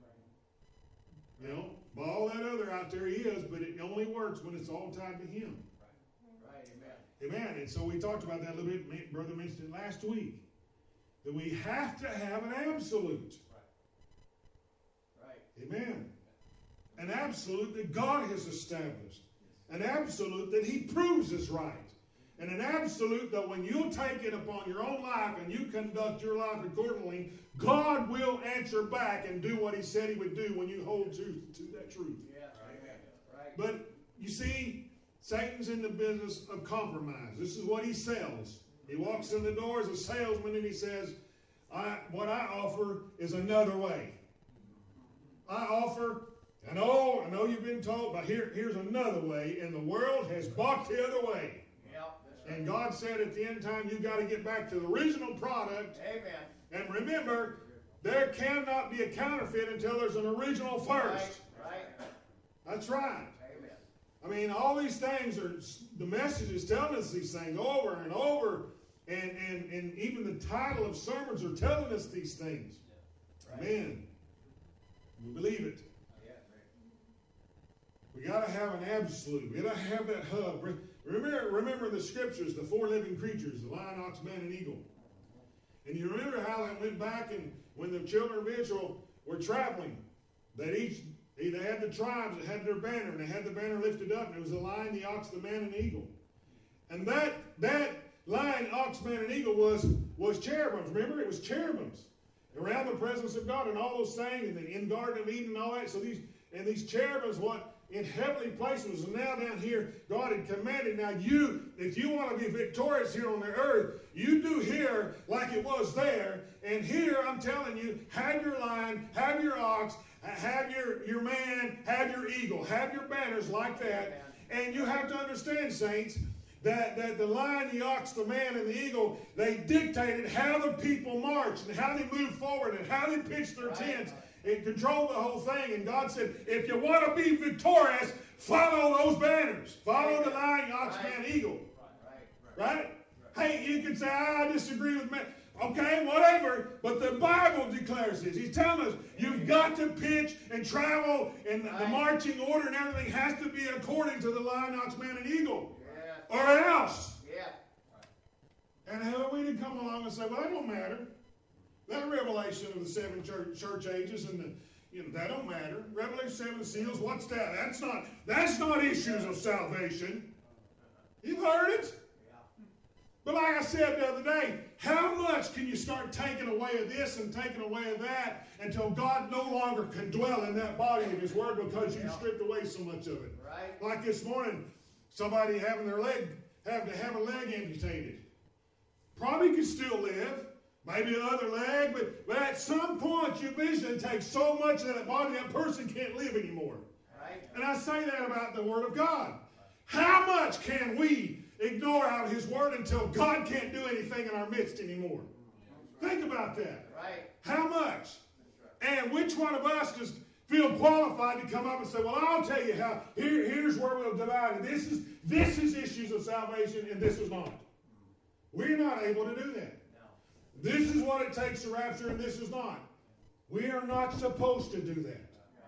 You know, but all that other out there he is, but it only works when it's all tied to him.
Right. Amen.
Amen. And so we talked about that a little bit. Brother mentioned it last week. That we have to have an absolute.
Right.
Amen. An absolute that God has established. An absolute that he proves is right. And an absolute that when you take it upon your own life and you conduct your life accordingly, God will answer back and do what he said he would do when you hold to, to that truth.
Yeah. Amen. Right.
But you see, Satan's in the business of compromise. This is what he sells. He walks in the door as a salesman and he says, I, what I offer is another way. I offer, I know, I know you've been told, but here, here's another way, and the world has balked the other way.
Yep. That's
And
right.
God said at the end time, you've got to get back to the original product.
Amen.
And remember, there cannot be a counterfeit until there's an original first.
Right. Right.
That's right.
Amen.
I mean, all these things are, the message is telling us these things over and over. And, and, and even the title of sermons are telling us these things. Yeah. Right. Amen. We believe it. Yeah, right. We got to have an absolute. We got to have that hub. Remember, remember the scriptures, the four living creatures, the lion, ox, man, and eagle. And you remember how that went back and when the children of Israel were traveling, that each, they had the tribes that had their banner, and they had the banner lifted up, and it was the lion, the ox, the man, and the eagle. And that, that lion, ox, man, and eagle was, was cherubims. Remember, it was cherubims around the presence of God and all those things, and in Garden of Eden and all that. So these, and these cherubims, what in heavenly places, and now down here, God had commanded. Now you, if you want to be victorious here on the earth, you do here like it was there. And here, I'm telling you, have your lion, have your ox, have your, your man, have your eagle, have your banners like that. And you have to understand, saints, that, that the lion, the ox, the man, and the eagle, they dictated how the people marched and how they moved forward and how they pitched their tents. It controlled the whole thing. And God said, if you want to be victorious, follow those banners. Follow the lion, ox, man, eagle. Right? Right? Hey, you can say, I disagree with man. Okay, whatever. But the Bible declares this. He's telling us you've got to pitch and travel, and the, the marching order and everything has to be according to the lion, ox, man, and eagle. Yeah. Or else. Yeah. And how we didn't come along and say, well, that don't matter. That revelation of the seven church, church ages and the, you know, that don't matter. Revelation seven seals, what's that? That's not that's not issues of salvation. You've heard it. But like I said the other day, how much can you start taking away of this and taking away of that until God no longer can dwell in that body of His Word because you stripped away so much of it? Right. Like this morning, somebody having their leg, having to have a leg amputated. Probably could still live. Maybe another leg, but, but at some point your vision takes so much of that body that person can't live anymore. Right. And I say that about the Word of God. How much can we ignore out His Word until God can't do anything in our midst anymore? Right. Think about that. Right. How much? Right. And which one of us does feel qualified to come up and say, well, I'll tell you how, here, here's where we'll divide it. This is, this is issues of salvation and this is not. We're not able to do that. This is what it takes to rapture, and this is not. We are not supposed to do that.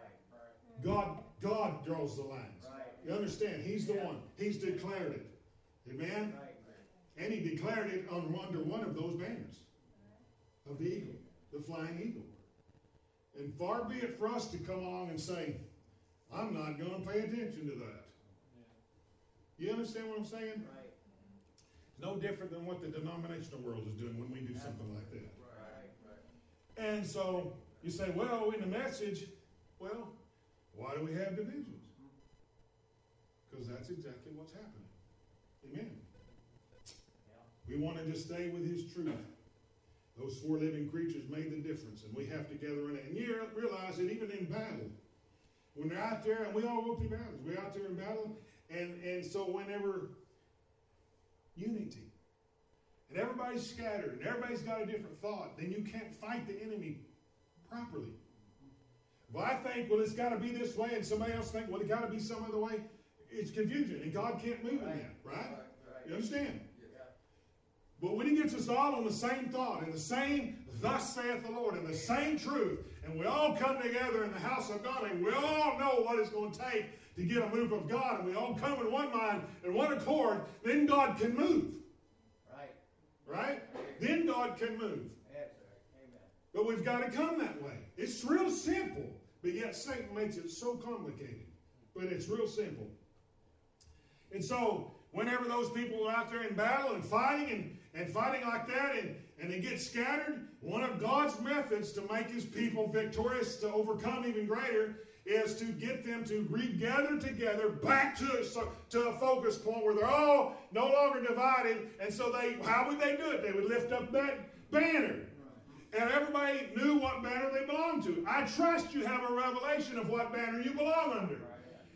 God, God draws the lines. You understand? He's the one. He's declared it. Amen? And He declared it on, under one of those banners of the eagle, the flying eagle. And far be it for us to come along and say, I'm not going to pay attention to that. You understand what I'm saying? No different than what the denominational world is doing when we do something like that. Right, right. And so you say, well, in the message, well, why do we have divisions? Because that's exactly what's happening. Amen. Yeah. We want to just stay with His truth. Those four living creatures made the difference, and we have to gather in it. And you realize that even in battle, when they're out there, and we all go through battles, we're out there in battle, and, and so whenever unity. And everybody's scattered, and everybody's got a different thought, then you can't fight the enemy properly. Well, I think, well, it's got to be this way, and somebody else think, well, it's got to be some other way. It's confusion, and God can't move right. in that, right? right, right. You understand? Yeah. But when He gets us all on the same thought, and the same, thus saith the Lord, and the same truth, and we all come together in the house of God, and we all know what it's going to take to get a move of God, and we all come in one mind and one accord, then God can move. Right. Right? Then God can move. Yes, amen. But we've got to come that way. It's real simple, but yet Satan makes it so complicated. But it's real simple. And so, whenever those people are out there in battle and fighting and, and fighting like that, and, and they get scattered, one of God's methods to make His people victorious, to overcome even greater, is to get them to regather together back to, to a focus point where they're all no longer divided. And so they, how would they do it? They would lift up that banner. And everybody knew what banner they belonged to. I trust you have a revelation of what banner you belong under. And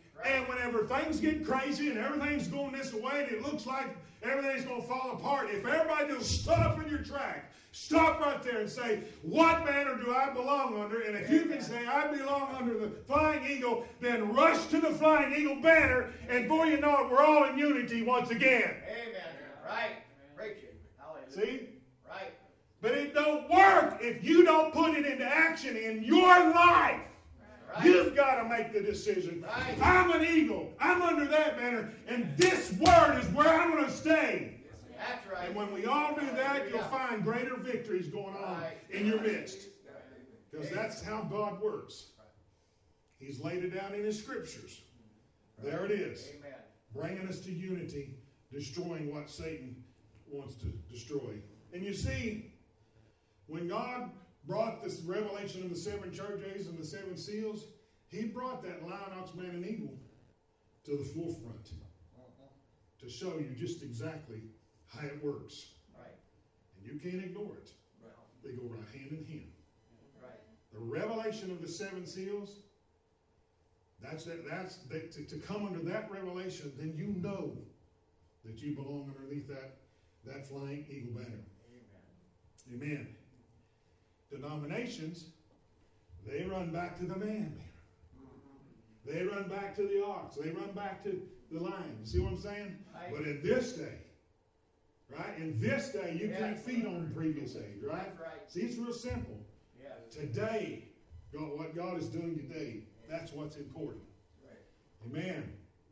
then whenever things get crazy and everything's going this way and it looks like everything's going to fall apart, if everybody just stop in your track, stop right there and say, what banner do I belong under? And if you can say, I belong under the Flying Eagle, then rush to the Flying Eagle banner, and before you know it, we're all in unity once again.
Amen. Right. Preach it. Hallelujah.
See?
Right.
But it don't work if you don't put it into action in your life.
Right.
You've got to make the decision.
Right.
I'm an eagle. I'm under that banner, and this word is where I'm going to stay.
That's right.
And when we all do that, you'll find greater victories going on
Right.
in your midst. Because that's how God works. He's laid it down in His Scriptures. There it is.
Amen.
Bringing us to unity, destroying what Satan wants to destroy. And you see, when God brought this revelation of the seven churches and the seven seals, He brought that lion, ox, man, and eagle to the forefront to show you just exactly how it works.
Right.
And you can't ignore it.
Right.
They go right hand in hand.
Right.
The revelation of the seven seals, that's that, that's that, to, to come under that revelation, then you know that you belong underneath that, that flying eagle banner. Amen. Amen. Denominations, they run back to the man banner. They run back to the ox. They run back to the lion. You see what I'm saying?
Right.
But in this day, right? In this day, you
Yeah.
can't feed on the previous age, right?
That's right.
See, it's real simple.
Yeah.
Today, God, what God is doing today, that's what's important.
Right.
Amen.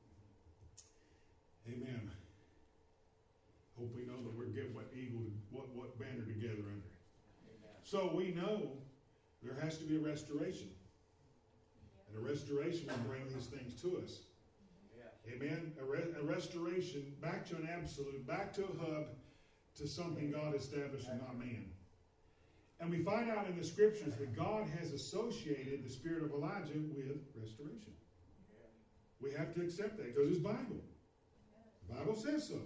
Amen. Hope we know that we're getting what eagle, what, what banner together under.
Amen.
So we know there has to be a restoration. And a restoration will bring these things to us.
Yeah.
Amen. A, re- a restoration back to an absolute, back to a hub, to something God established and not man. And we find out in the Scriptures that God has associated the spirit of Elijah with restoration. We have to accept that because it's Bible. The Bible says so.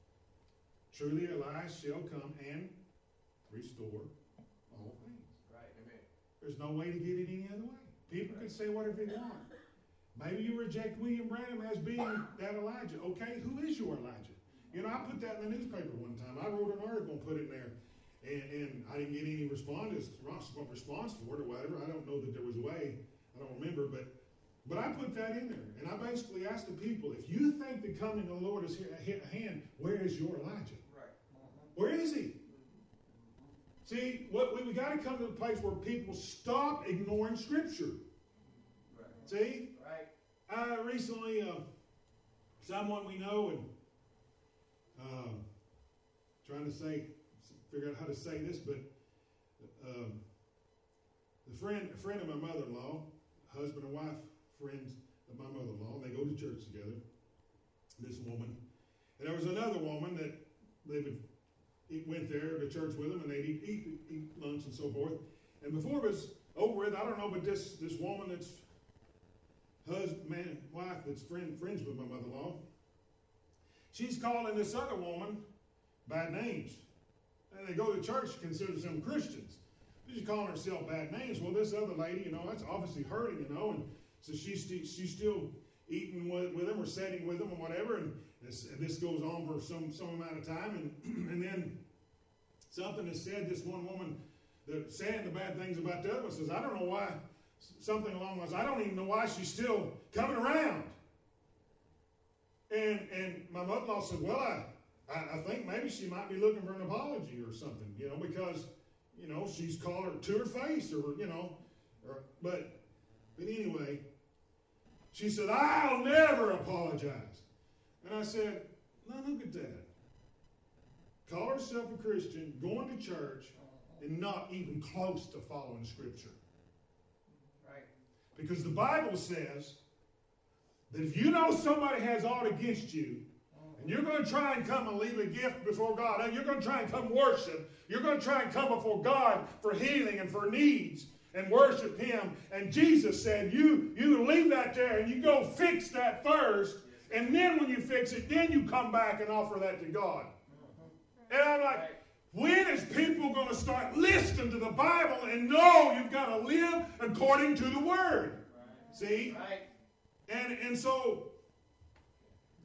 Truly Elijah shall come and restore all things.
Right. Amen.
There's no way to get it any other way. People can say whatever they want. Maybe you reject William Branham as being that Elijah. Okay, who is your Elijah? You know, I put that in the newspaper one time. I wrote an article and put it in there. And, and I didn't get any response, response for it or whatever. I don't know that there was a way. I don't remember. But but I put that in there. And I basically asked the people, if you think the coming of the Lord is here at hand, where is your Elijah?
Right. Uh-huh.
Where is he? See, what we, we got to come to the place where people stop ignoring Scripture.
Right.
See?
Right.
I recently, uh, someone we know, and uh, trying to say, figure out how to say this, but um, the friend, a friend of my mother-in-law, husband and wife friends of my mother-in-law, they go to church together. This woman, and there was another woman that they would. He went there to church with him, and they'd eat, eat, eat lunch and so forth. And before it was over with, I don't know, but this this woman that's husband, man, wife that's friend, friends with my mother-in-law, she's calling this other woman bad names. And they go to church, she considers them Christians. She's calling herself bad names. Well, this other lady, you know, that's obviously hurting, you know, and so she's, st- she's still eating with, with them or sitting with them or whatever, and this, and this goes on for some, some amount of time, and and then something is said, this one woman that saying the bad things about the other one says, I don't know why, something along those lines, I don't even know why she's still coming around. And and my mother-in-law said, well, I, I, I think maybe she might be looking for an apology or something, you know, because, you know, she's called her to her face or, you know, or, but, but anyway, she said, I'll never apologize. And I said, now look at that. Call herself a Christian, going to church, and not even close to following Scripture.
Right.
Because the Bible says that if you know somebody has aught against you, and you're going to try and come and leave a gift before God, and you're going to try and come worship, you're going to try and come before God for healing and for needs, and worship Him. And Jesus said, you, you leave that there and you go fix that first. And then when you fix it, then you come back and offer that to God. And I'm like, when is people going to start listening to the Bible and know you've got to live according to the Word? See?
Right.
And, and so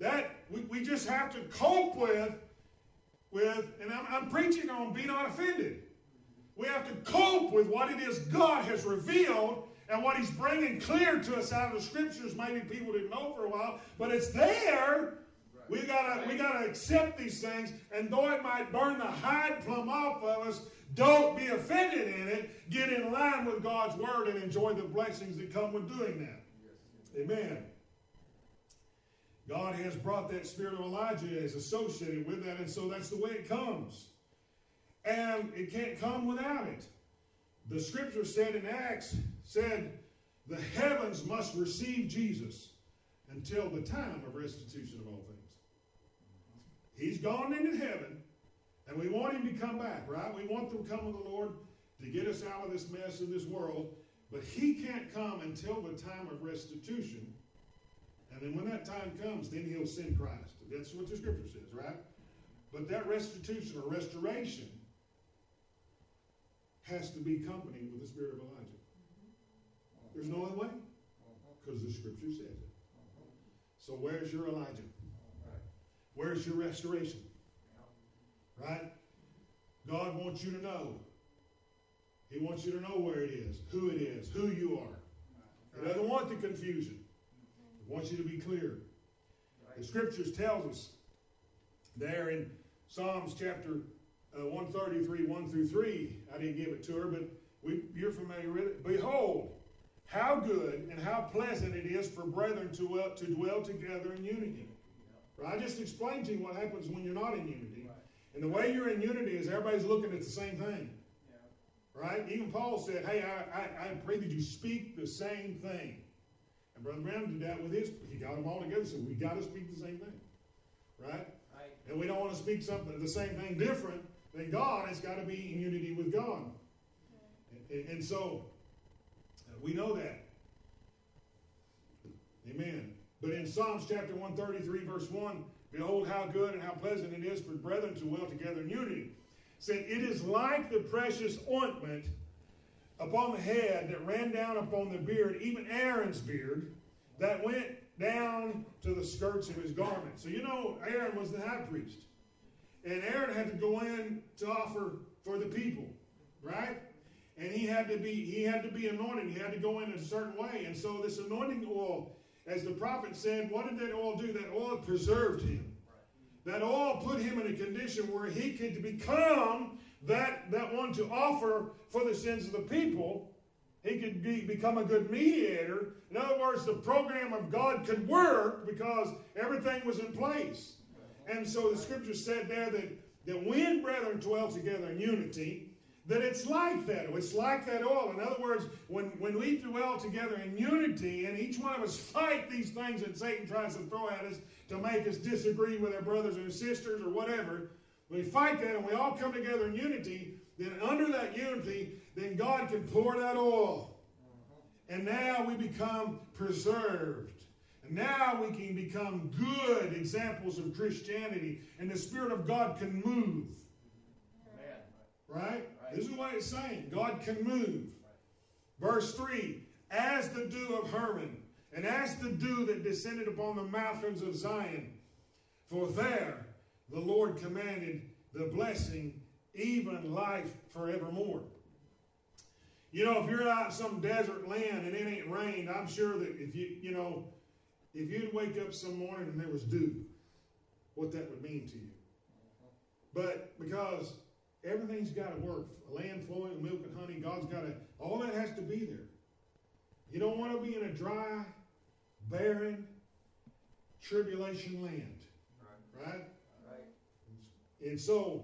that we, we just have to cope with, with and I'm, I'm preaching on be not offended. We have to cope with what it is God has revealed and what He's bringing clear to us out of the Scriptures. Maybe people didn't know for a while, but it's there. We gotta, we gotta accept these things, and though it might burn the hide plumb off of us, don't be offended in it. Get in line with God's Word and enjoy the blessings that come with doing that. Amen. God has brought that spirit of Elijah as associated with that, and so that's the way it comes. And it can't come without it. The Scripture said in Acts, said, the heavens must receive Jesus until the time of restitution of all things. He's gone into heaven, and we want Him to come back, right? We want the coming of the Lord to get us out of this mess of this world, but He can't come until the time of restitution. And then when that time comes, then He'll send Christ. That's what the Scripture says, right? But that restitution or restoration has to be accompanied with the spirit of Elijah. There's no other way, because the Scripture says it. So where's your Elijah? Where's your restoration? Right? God wants you to know. He wants you to know where it is, who it is, who you are. He doesn't want the confusion. He wants you to be clear. The Scriptures tells us there in Psalms chapter uh, one thirty-three, one through three. I didn't give it to her, but we, you're familiar with it. Behold, how good and how pleasant it is for brethren to, uh, to dwell together in unity. Right? I just explained to you what happens when you're not in unity. Right. And the way you're in unity is everybody's looking at the same thing. Yeah. Right? Even Paul said, hey, I, I, I pray that you speak the same thing. And Brother Brown did that with his, he got them all together, so we got to speak the same thing. Right? Right? And we don't want to speak something, the same thing different than God. It's got to be in unity with God. Yeah. And, and so, uh, we know that. Amen. But in Psalms chapter one thirty-three, verse one, behold how good and how pleasant it is for brethren to dwell together in unity. It said, it is like the precious ointment upon the head that ran down upon the beard, even Aaron's beard, that went down to the skirts of his garment. So you know Aaron was the high priest. And Aaron had to go in to offer for the people, right? And he had to be, he had to be anointed. He had to go in a certain way. And so this anointing oil, as the prophet said, what did that oil do? That oil preserved him. That oil put him in a condition where he could become that, that one to offer for the sins of the people. He could be, become a good mediator. In other words, the program of God could work because everything was in place. And so the Scripture said there that, that when brethren dwell together in unity, that it's like that. It's like that oil. In other words, when, when we dwell together in unity and each one of us fight these things that Satan tries to throw at us to make us disagree with our brothers and sisters or whatever, when we fight that and we all come together in unity, then under that unity, then God can pour that oil. And now we become preserved. And now we can become good examples of Christianity. And the Spirit of God can move. Right? Right? This is what it's saying. God can move. Right. Verse three, as the dew of Hermon, and as the dew that descended upon the mountains of Zion, for there the Lord commanded the blessing, even life forevermore. You know, if you're out in some desert land and it ain't rained, I'm sure that if you, you know, if you'd wake up some morning and there was dew, what that would mean to you. But because everything's got to work. Land flowing with milk and honey. God's got to, all that has to be there. You don't want to be in a dry, barren, tribulation land. Right? Right? Right. And so,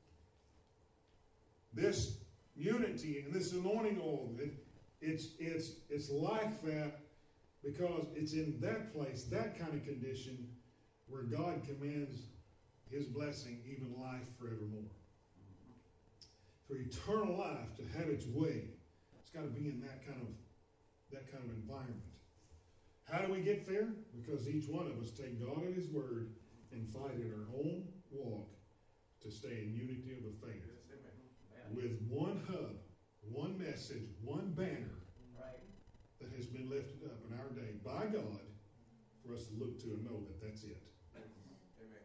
this unity and this anointing oil, it, it's, it's, it's like that because it's in that place, that kind of condition, where God commands His blessing, even life forevermore. For eternal life to have its way, it's got to be in that kind of that kind of environment. How do we get there? Because each one of us take God at His word and fight in our own walk to stay in unity of the faith. With one hub, one message, one banner right. that has been lifted up in our day by God for us to look to and know that that's it.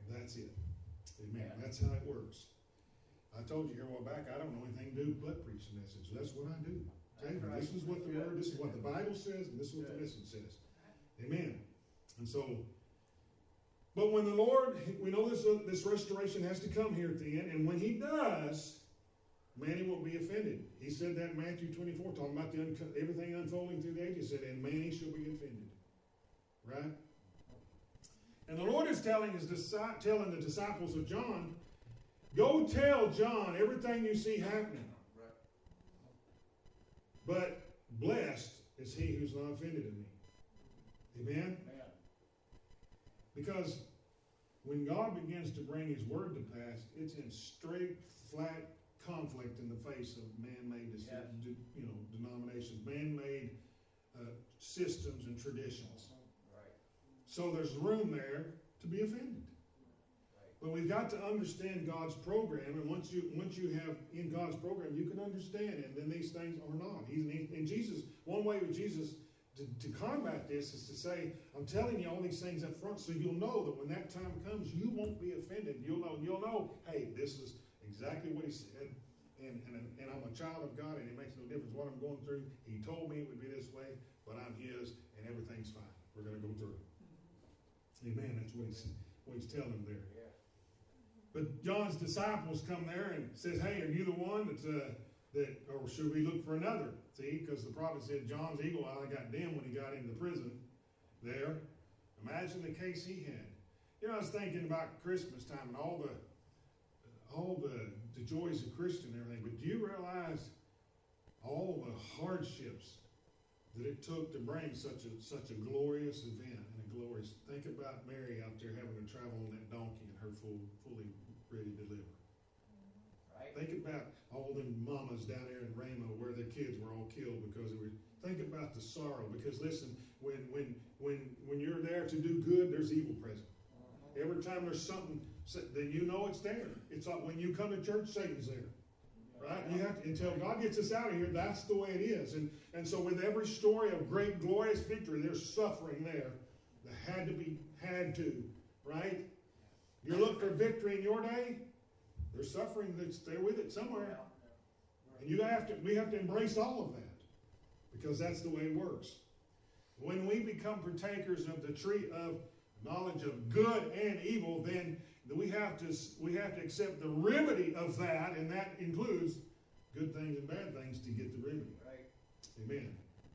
That's it. Amen.
Yeah.
That's how it works. I told you here a while back, I don't know anything to do but preach the message. That's what I do.
That's
David,
right.
this is what the
Good.
word, this is what the Bible says, and this is what the
Good.
message says. Amen. And so, but when the Lord, we know this, uh, this restoration has to come here at the end, and when he does, man, he won't be offended. He said that in Matthew twenty-four, talking about the unco- everything unfolding through the ages, he said, and man, he shall be offended. Right? And the Lord is telling his disi- telling the disciples of John, go tell John everything you see happening.
Right.
But blessed is he who's not offended in me. Amen?
Man.
Because when God begins to bring his word to pass, it's in straight, flat conflict in the face of man-made
Yes.
de- you know, denominations, man-made uh, systems and traditions.
Right.
So there's room there to be offended.
Right.
But we've got to understand God's program, and once you once you have in God's program, you can understand, and then these things are not. He's, and Jesus, one way with Jesus to, to combat this is to say, I'm telling you all these things up front, so you'll know that when that time comes, you won't be offended. You'll know, you'll know, hey, this is exactly what he said, and, and, and I'm a child of God, and it makes no difference what I'm going through. He told me it would be this way, but I'm his, and everything's fine. We're going to go through it. Amen. That's what he's, what he's telling them there.
Yeah.
But John's disciples come there and says, hey, are you the one that's, uh, that, or should we look for another? See, because the prophet said John's eagle eye got dim when he got into prison there. Imagine the case he had. You know, I was thinking about Christmas time and all the, all the, the joys of Christian and everything, but do you realize all the hardships that it took to bring such a, such a glorious event and a glorious, think about Mary out there having to travel on that donkey and her full, fully ready to deliver.
Right.
Think about all them mamas down there in Rama where their kids were all killed because they were. Think about the sorrow. Because listen, when when when when you're there to do good, there's evil present.
Uh-huh.
Every time there's something, then you know it's there. It's like when you come to church, Satan's there, right? You have to, until God gets us out of here. That's the way it is. And and so with every story of great glorious victory, there's suffering there that had to be had to, right? You look for victory in your day. There's suffering that's there with it somewhere. And you have to, we have to embrace all of that because that's the way it works. When we become partakers of the tree of knowledge of good and evil, then we have to we have to accept the remedy of that, and that includes good things and bad things to get the remedy.
Right.
Amen.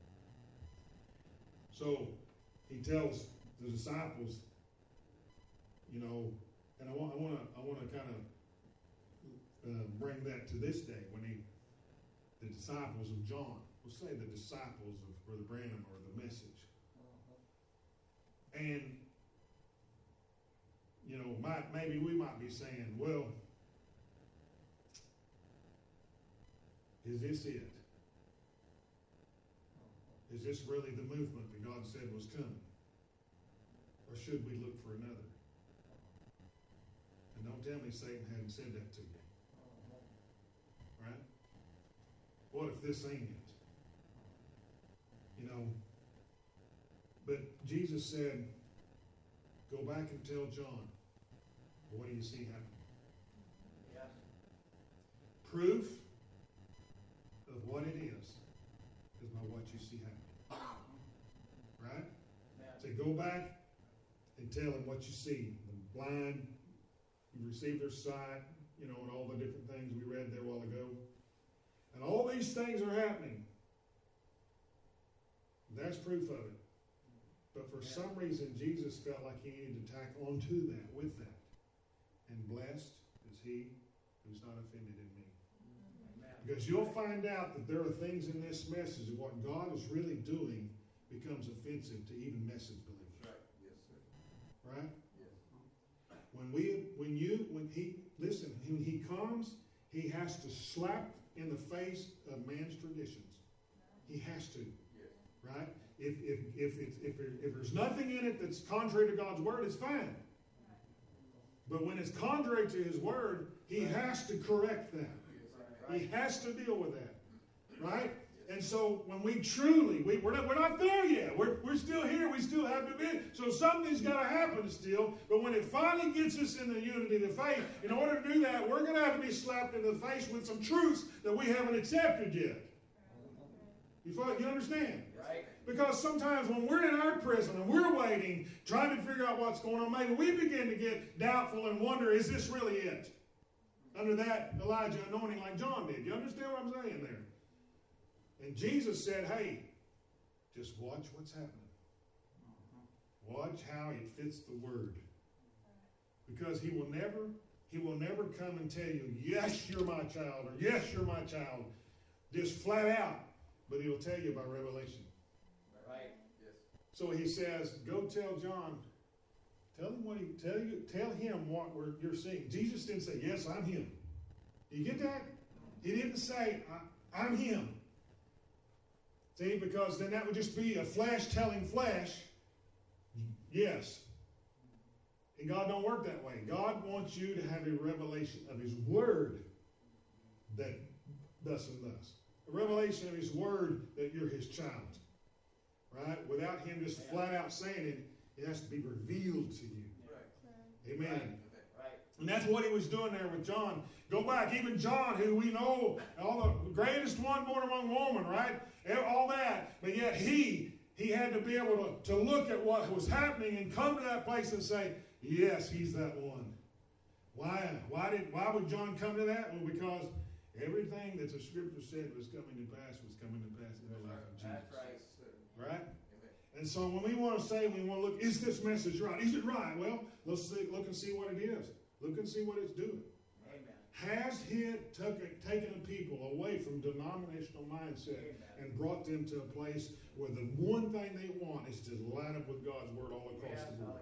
So he tells the disciples, you know, and I want I want to I want to kind of Uh, bring that to this day when he, the disciples of John, we'll say the disciples of Brother Branham or the message.
Uh-huh.
And, you know, might, maybe we might be saying, well, is this it? Is this really the movement that God said was coming? Or should we look for another? And don't tell me Satan hadn't said that to you. Right? What if this ain't it? You know, but Jesus said, go back and tell John, what do you see happening?
Yes.
Proof of what it is is by what you see happening. Right?
Yeah.
So go back and tell him what you see. The blind, you receive their sight, you know, and all the different things we read there a while ago. And all these things are happening. That's proof of it. But for
Yeah.
some reason, Jesus felt like he needed to tack onto that, with that. And blessed is he who's not offended in me.
Amen.
Because you'll find out that there are things in this message of what God is really doing becomes offensive to even message believers.
Right. Yes, sir.
Right?
Yes.
When we, when you, when he, listen, when he comes, he has to slap in the face of man's traditions. He has to,
Yes.
right? If if if it's, if there, if there's nothing in it that's contrary to God's word, it's fine. But when it's contrary to His word, He has to correct that.
Yes, right.
He has to deal with that, right? And so when we truly, we, we're, not, we're not there yet. We're, we're still here. We still have to be. So something's got to happen still. But when it finally gets us in the unity of the faith, in order to do that, we're going to have to be slapped in the face with some truths that we haven't accepted yet. You, you understand?
Right.
Because sometimes when we're in our prison and we're waiting, trying to figure out what's going on, maybe we begin to get doubtful and wonder, is this really it? Under that Elijah anointing like John did. You understand what I'm saying there? And Jesus said, hey, just watch what's happening. Watch how it fits the word. Because he will never, he will never come and tell you, yes, you're my child, or yes, you're my child, just flat out. But he'll tell you by revelation.
Right. Yes.
So he says, go tell John, tell him what he tell you, tell him what we're, you're seeing. Jesus didn't say, yes, I'm him. Do you get that? He didn't say, I'm him. See, because then that would just be a flesh telling flesh, yes. And God don't work that way. God wants you to have a revelation of his word that thus and thus. A revelation of his word that you're his child. Right? Without him just flat out saying it, it has to be revealed to you. Right. Amen. Right. Right. And that's what he was doing there with John. Go back, even John, who we know, all the greatest one born among women, right? All that. But yet he, he had to be able to, to look at what was happening and come to that place and say, yes, he's that one. Why? Why did? Why would John come to that? Well, because everything that the Scripture said was coming to pass was coming to pass in the life of Jesus.
That's right.
Right? And so when we want to say, we want to look, is this message right? Is it right? Well, let's see, look and see what it is. Look and see what it's doing.
Amen.
Has it took, taken people away from denominational mindset Amen. And brought them to a place where the one thing they want is to line up with God's word all across
yes,
the board?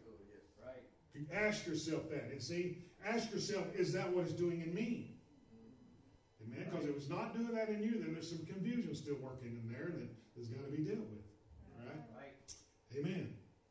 Right.
Ask yourself that. And see, ask yourself, is that what it's doing in me? Amen? Because if it's not doing that in you, then there's some confusion still working in there that has got to be dealt with. All right?
Right.
Amen.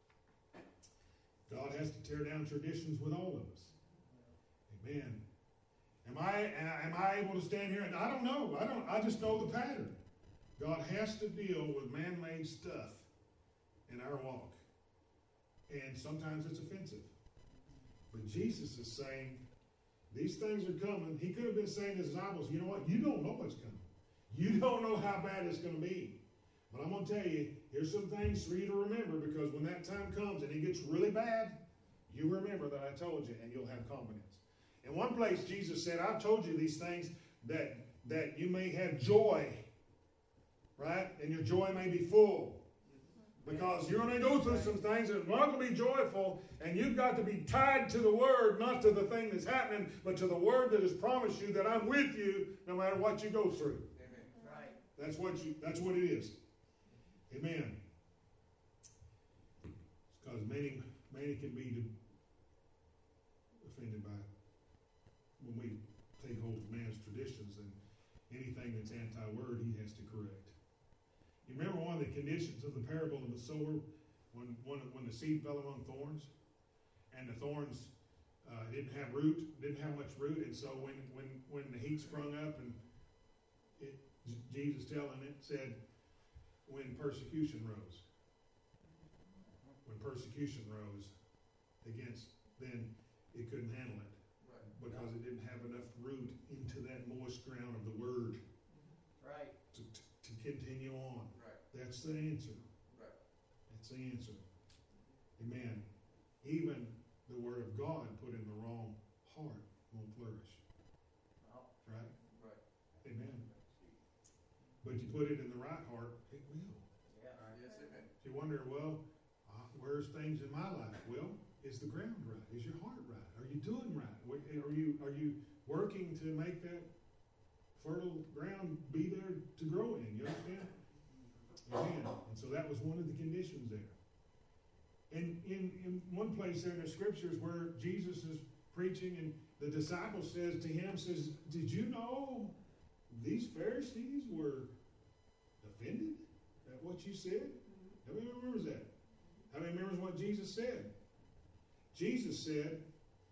God has to tear down traditions with all of us. Amen. Am I am I able to stand here and I don't know. I don't I just know the pattern. God has to deal with man-made stuff in our walk. And sometimes it's offensive. But Jesus is saying, these things are coming. He could have been saying to his disciples, you know what? You don't know what's coming. You don't know how bad it's going to be. But I'm going to tell you, here's some things for you to remember, because when that time comes and it gets really bad, you remember that I told you, and you'll have confidence. In one place, Jesus said, I've told you these things that, that you may have joy, right? And your joy may be full. Because you're going to go through some things that are not going to be joyful, and you've got to be tied to the Word, not to the thing that's happening, but to the Word that has promised you that I'm with you no matter what you go through.
Amen. Right.
That's what you. That's what it is. Amen. Because many, many can be offended by when we take hold of man's traditions, and anything that's anti-word, he has to correct. You remember one of the conditions of the parable of the sower, when when, when the seed fell among thorns, and the thorns uh, didn't have root, didn't have much root, and so when when when the heat sprung up, and it, Jesus telling it said, when persecution rose, when persecution rose against, then it couldn't handle it, right, because it didn't have enough root into that moist ground of the Word,
right,
to, to, to continue on.
Right.
That's the answer.
Right.
That's the answer. Amen. Even the Word of God put in the wrong heart won't flourish.
Oh.
Right?
Right.
Amen. But you put it in the right heart, it will.
Yeah. Yes, amen.
You wonder, well, uh, where's things in my life? Well, is the ground right? Is your heart right? Are you doing right? Are you are you working to make that fertile ground be there to grow in? You understand? Amen. And so that was one of the conditions there. And in, in one place there in the Scriptures where Jesus is preaching, and the disciple says to him, says, did you know these Pharisees were offended at what you said? How many remembers that? How many remembers what Jesus said? Jesus said,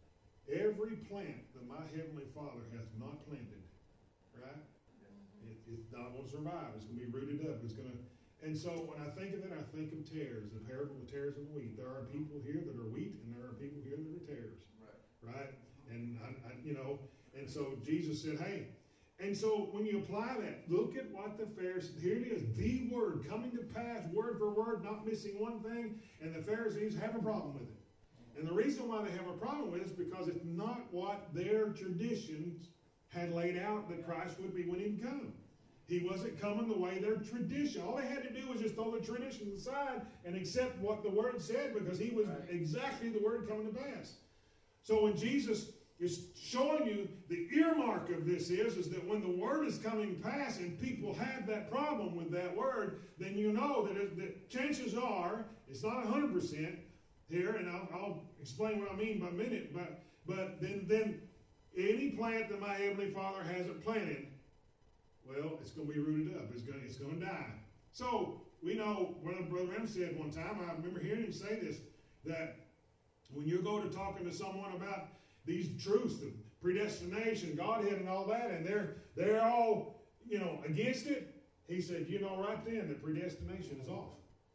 every plant that my heavenly Father hath not planted, right? It, It's not going to survive. It's going to be rooted up. It's going to, and so when I think of it, I think of tares, the parable of tares and wheat. There are people here that are wheat, and there are people here that are tares. Right. Right? And, I, I, you know, and so Jesus said, hey, and so when you apply that, look at what the Pharisees, here it is, the word coming to pass, word for word, not missing one thing, and the Pharisees have a problem with it. And the reason why they have a problem with it is because it's not what their traditions had laid out that Christ would be when he'd come. He wasn't coming the way their tradition. All they had to do was just throw the tradition aside and accept what the word said, because he was right. Exactly the word coming to pass. So when Jesus is showing you the earmark of this is, is that when the word is coming to pass and people have that problem with that word, then you know that, it, that chances are, it's not one hundred percent here, and I'll, I'll explain what I mean by a minute, but, but then, then any plant that my Heavenly Father hasn't planted, well, it's going to be rooted up. It's going, it's going to die. So we know, what Brother M said one time, I remember hearing him say this, that when you go to talking to someone about these truths, the predestination, Godhead, and all that, and they're they're all, you know, against it, he said, you know, right then, the predestination is off.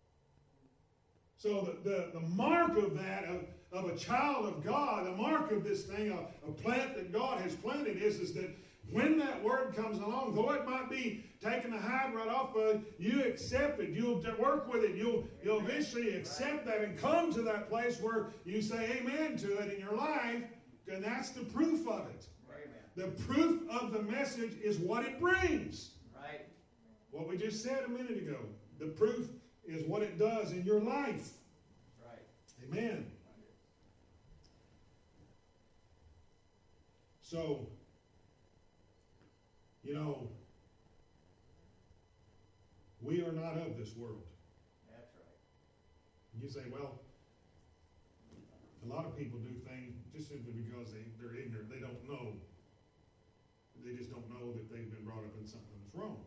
So the, the, the mark of that, of, of a child of God, the mark of this thing, a, a plant that God has planted is, is that when that word comes along, though it might be taking the hide right off of it, you accept it. You'll work with it. You'll, you'll eventually accept that and come to that place where you say amen to it in your life, and that's the proof of it. Amen. The proof of the message is what it brings. Right. What we just said a minute ago. The proof is what it does in your life. Right. Amen. So, you know, we are not of this world. That's right. And you say, well, a lot of people do things just simply because they, they're ignorant. They don't know. They just don't know that they've been brought up in something that's wrong.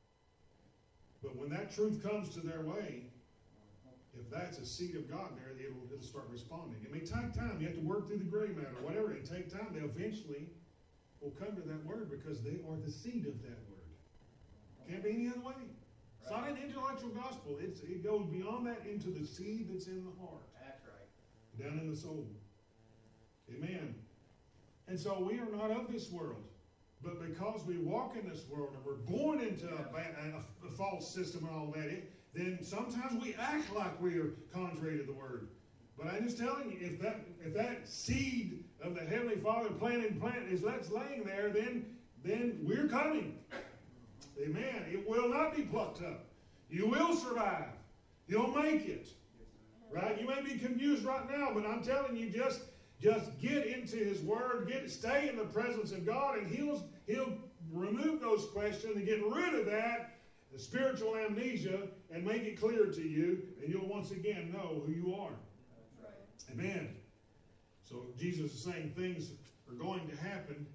But when that truth comes to their way, if that's a seed of God there, it'll, it'll start responding. It may take time. You have to work through the gray matter, whatever. It take time. They eventually will come to that word because they are the seed of that word. Can't be any other way. It's not an intellectual gospel. It's, it goes beyond that into the seed that's in the heart. That's right. Down in the soul. Amen. And so we are not of this world. But because we walk in this world and we're born into a, a, a false system and all that, it, then sometimes we act like we are contrary to the word. But I'm just telling you, if that if that seed of the Heavenly Father planted plant is that's laying there, then then we're coming. Amen. It will not be plucked up. You will survive. You'll make it. Right? You may be confused right now, but I'm telling you, just just get into His Word, get stay in the presence of God, and He'll He'll remove those questions and get rid of that, the spiritual amnesia, and make it clear to you, and you'll once again know who you are. That's right. Amen. So Jesus is saying things are going to happen.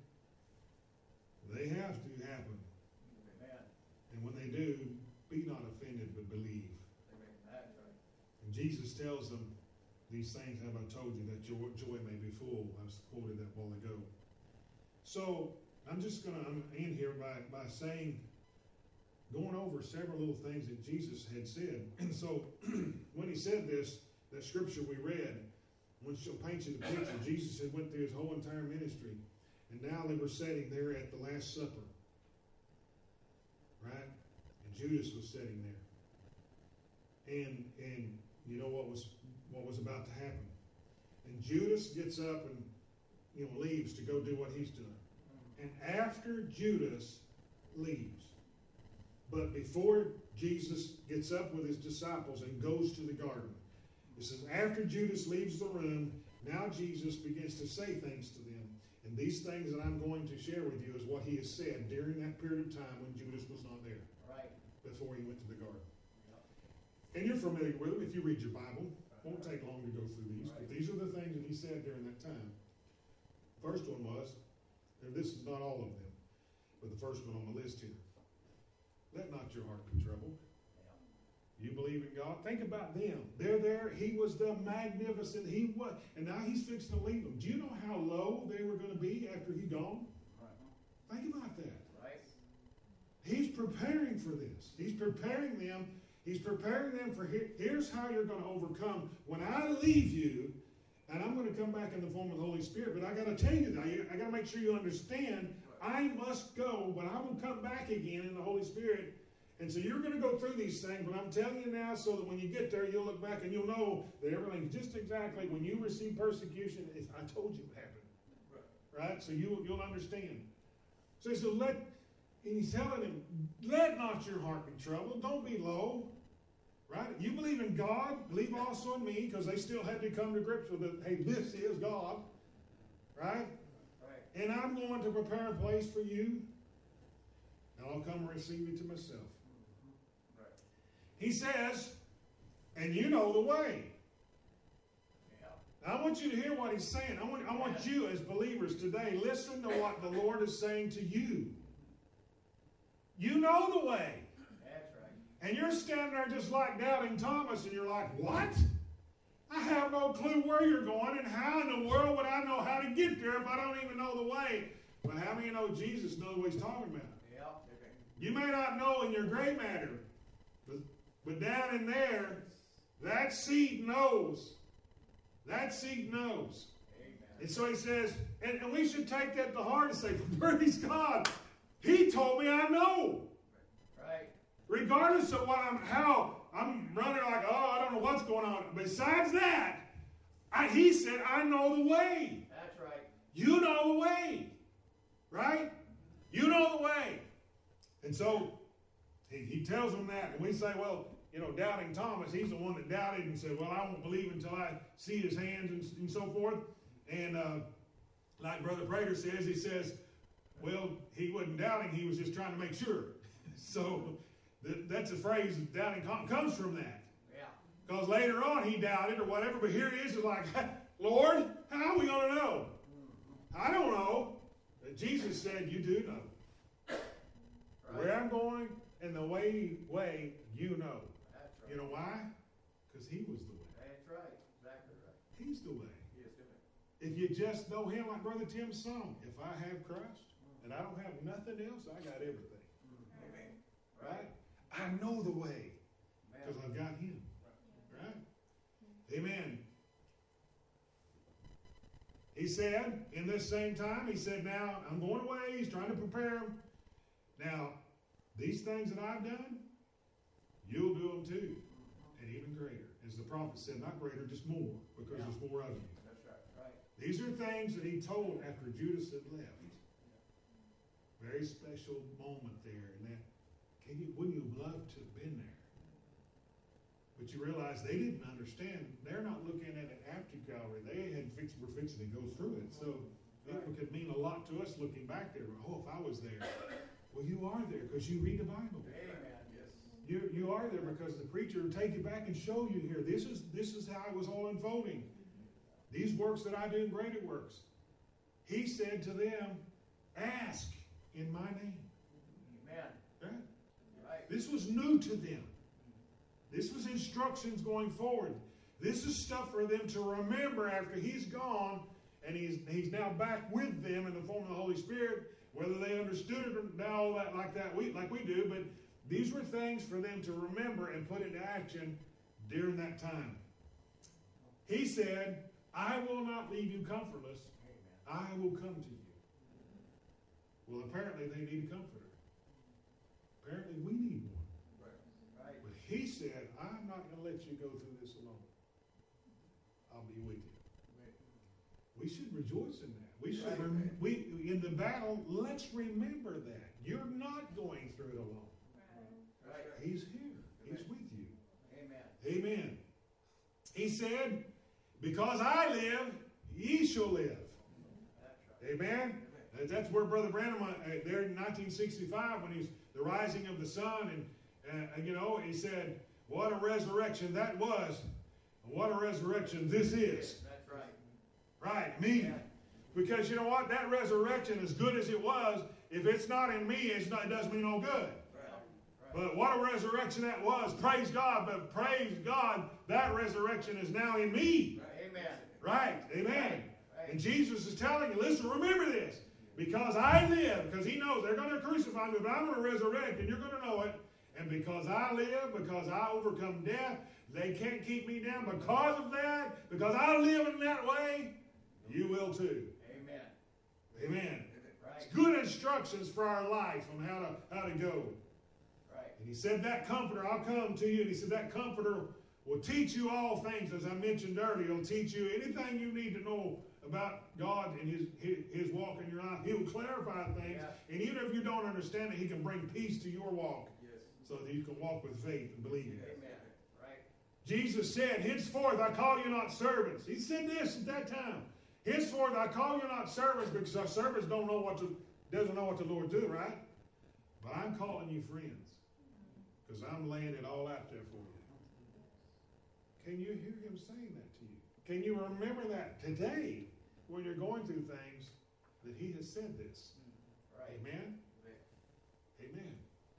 They have to happen. Amen. And when they do, be not offended, but believe. Amen. That's right. And Jesus tells them, these things have I told you, that your joy may be full. I was quoted that a while ago. So I'm just going to end here by, by saying, going over several little things that Jesus had said. And so when he said this, that scripture we read, when she'll paint you the picture, Jesus had went through his whole entire ministry. And now they were sitting there at the Last Supper. Right? And Judas was sitting there. And and you know what was what was about to happen. And Judas gets up and you know leaves to go do what he's doing. And after Judas leaves, but before Jesus gets up with his disciples and goes to the garden, it says after Judas leaves the room, now Jesus begins to say things to them. And these things that I'm going to share with you is what he has said during that period of time when Judas was not there. Right. Before he went to the garden. Yep. And you're familiar with them if you read your Bible. It won't take long to go through these. Right. But these are the things that he said during that time. First one was, and this is not all of them, but the first one on the list here. Let not your heart be troubled. You believe in God? Think about them. They're there. He was the magnificent. He was, and now he's fixing to leave them. Do you know how low they were going to be after he gone? Right. Think about that. Right. He's preparing for this. He's preparing them. He's preparing them for here, here's how you're going to overcome. When I leave you, and I'm going to come back in the form of the Holy Spirit, but I got to tell you that. I, I got to make sure you understand I must go, but I will come back again in the Holy Spirit. And so you're going to go through these things, but I'm telling you now so that when you get there, you'll look back and you'll know that everything's just exactly when you receive persecution, it's, I told you what happened. Right? So you, you'll understand. So he said, let, and he's telling him, let not your heart be troubled. Don't be low. Right? You believe in God, believe also in me, because they still had to come to grips with it. Hey, this is God. Right?
Right.
And I'm going to prepare a place for you, and I'll come and receive you to myself.
Right.
He says, and you know the way.
Yeah.
I want you to hear what he's saying. I want, I want you as believers today, listen to what the Lord is saying to you. You know the way.
That's right.
And you're standing there just like doubting Thomas, and you're like, what? I have no clue where you're going, and how in the world would I know how to get there if I don't even know the way? But how many of you know Jesus knows what he's talking about?
Yeah.
You may not know in your gray matter, but, but down in there, that seed knows. That seed knows.
Amen.
And so he says, and, and we should take that to heart and say, praise God. He told me I know.
Right.
Regardless of what I'm, how I'm running like, oh, I don't know what's going on. Besides that, I, he said, I know the way.
That's right.
You know the way. Right? You know the way. And so he, he tells them that. And we say, well, you know, doubting Thomas, he's the one that doubted and said, well, I won't believe until I see his hands and, and so forth. And uh, like Brother Prater says, he says, well, he wasn't doubting, he was just trying to make sure. So th- that's a phrase, doubting comes from that.
Yeah.
Because later on he doubted or whatever, but here he is, is like, Lord, how are we going to know? I don't know. But Jesus said, you do know.
Right.
Where I'm going and the way, way you know.
That's right.
You know why? Because he was the way.
That's right. Exactly right.
He's the way.
Yes, amen.
If you just know him like Brother Tim's song, if I have Christ and I don't have nothing else, I got everything.
Amen.
Right? I know the way
Amen.
because I've got him. Right? Amen. He said, in this same time, he said, now, I'm going away. He's trying to prepare him. Now, these things that I've done, you'll do them too. And even greater. As the prophet said, not greater, just more, because
Yeah.
there's more of you.
That's right. Right.
These are things that he told after Judas had left. Very special moment there. And that, can you, wouldn't you have loved to have been there? But you realize they didn't understand. They're not looking at it after Calvary. They had fixed, were fixing to go through it. So it could mean a lot to us looking back there. Oh, if I was there. Well, you are there because you read the Bible.
Amen. Yes.
You, you are there because the preacher will take you back and show you here. This is, this is how it was all unfolding. These works that I do, greater works. He said to them, ask in my name.
Amen.
Right?
Right.
This was new to them. This was instructions going forward. This is stuff for them to remember after he's gone and he's, he's now back with them in the form of the Holy Spirit. Whether they understood it or now that like that we like we do, but these were things for them to remember and put into action during that time. He said, I will not leave you comfortless. I will come to you. Well, apparently they need a comforter. Apparently we need one.
Right.
But he said, I'm not going to let you go through this alone. I'll be with you. We should rejoice in that. We should,
Right.
rem- we in the battle, let's remember that. You're not going through it alone.
Right.
He's here. He's with you.
Amen.
Amen. He said, because I live, ye shall live.
That's right.
Amen. And that's where Brother Branham, uh, there in nineteen sixty-five, when he's the rising of the sun, and, and, and you know, he said, what a resurrection that was. And what a resurrection this is.
That's right.
Right, me.
Yeah.
Because you know what? That resurrection, as good as it was, if it's not in me, it's not, it does me no good.
Right. Right.
But what a resurrection that was. Praise God. But praise God, that resurrection is now in me.
Right. Amen.
Right. Amen.
Right.
And Jesus is telling you, listen, remember this. Because I live, because he knows they're going to crucify me, but I'm going to resurrect, and you're going to know it. And because I live, because I overcome death, they can't keep me down. Because of that, because I live in that way, you will too.
Amen.
Amen.
Right.
It's good instructions for our life on how to how to go.
Right.
And he said, that comforter, I'll come to you. And he said, that comforter will teach you all things, as I mentioned earlier. He'll teach you anything you need to know about God and his, his, his walk in your life. He will clarify things.
Yeah.
And even if you don't understand it, he can bring peace to your walk.
Yes.
So that you can walk with faith and believe it.
Amen. Right.
Jesus said, henceforth I call you not servants. He said this at that time. Henceforth I call you not servants, because our servants don't know what to, doesn't know what the Lord do, right? But I'm calling you friends, because I'm laying it all out there for you. Can you hear him saying that to you? Can you remember that today when you're going through things that he has said this?
Right.
Amen? Amen.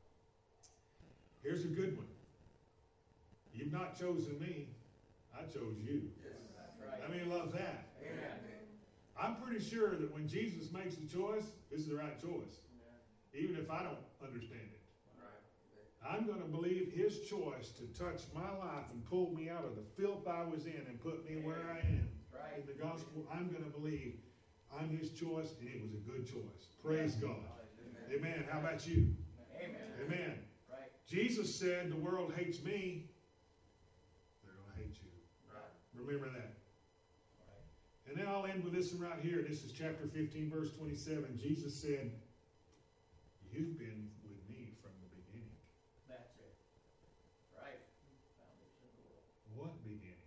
Here's a good one. You've not chosen me. I chose you.
Yes. That's right.
I mean, love that.
Amen.
I'm pretty sure that when Jesus makes a choice, this is the right choice. Even if I don't understand it. I'm going to believe his choice to touch my life and pull me out of the filth I was in and put me where I am.
Right.
In the gospel, I'm going to believe I'm his choice, and it was a good choice. Praise God. Amen. Amen. How about you?
Amen.
Amen.
Right.
Jesus said, the world hates me. They're going to hate you.
Right.
Remember that.
Right.
And then I'll end with this one right here. This is chapter fifteen, verse twenty-seven. Jesus said, you've been with me from the beginning.
That's it. Right. Foundation of the world.
What beginning?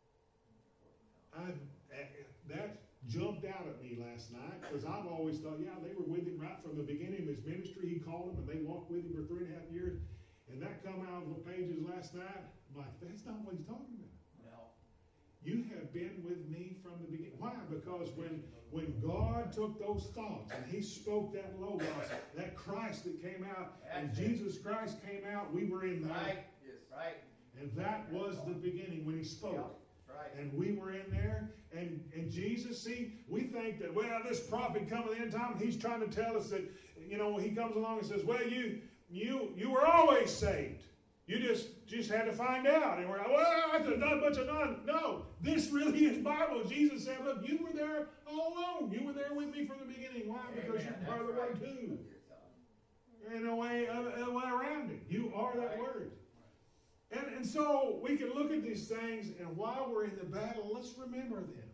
I've, uh, that jumped out at me last night, because I've always thought, yeah, they were with him right from the beginning of his ministry. He called them, and they walked with him for three and a half years. And that come out of the pages last night. I'm like, that's not what he's talking about.
No.
You have been with me from the beginning. Why? Because when when God took those thoughts and he spoke that logos, that Christ that came out, and Jesus Christ came out, we were in there.
Right. Yes. Right.
And that was the beginning when he spoke.
Yeah. Right.
And we were in there. And, and Jesus, see, we think that, well, this prophet coming at the end time, and he's trying to tell us that, you know, he comes along and says, well, you you you were always saved. You just just had to find out. And we're like, well, that's a bunch of none. No, this really is Bible. Jesus said, look, you were there all along. You were there with me from the beginning. Why? Because
Amen.
you're part of the
That's
Word
right.
too. There's no way, uh, way around it. You are that
Right.
Word. And, and so we can look at these things, and while we're in the battle, let's remember them.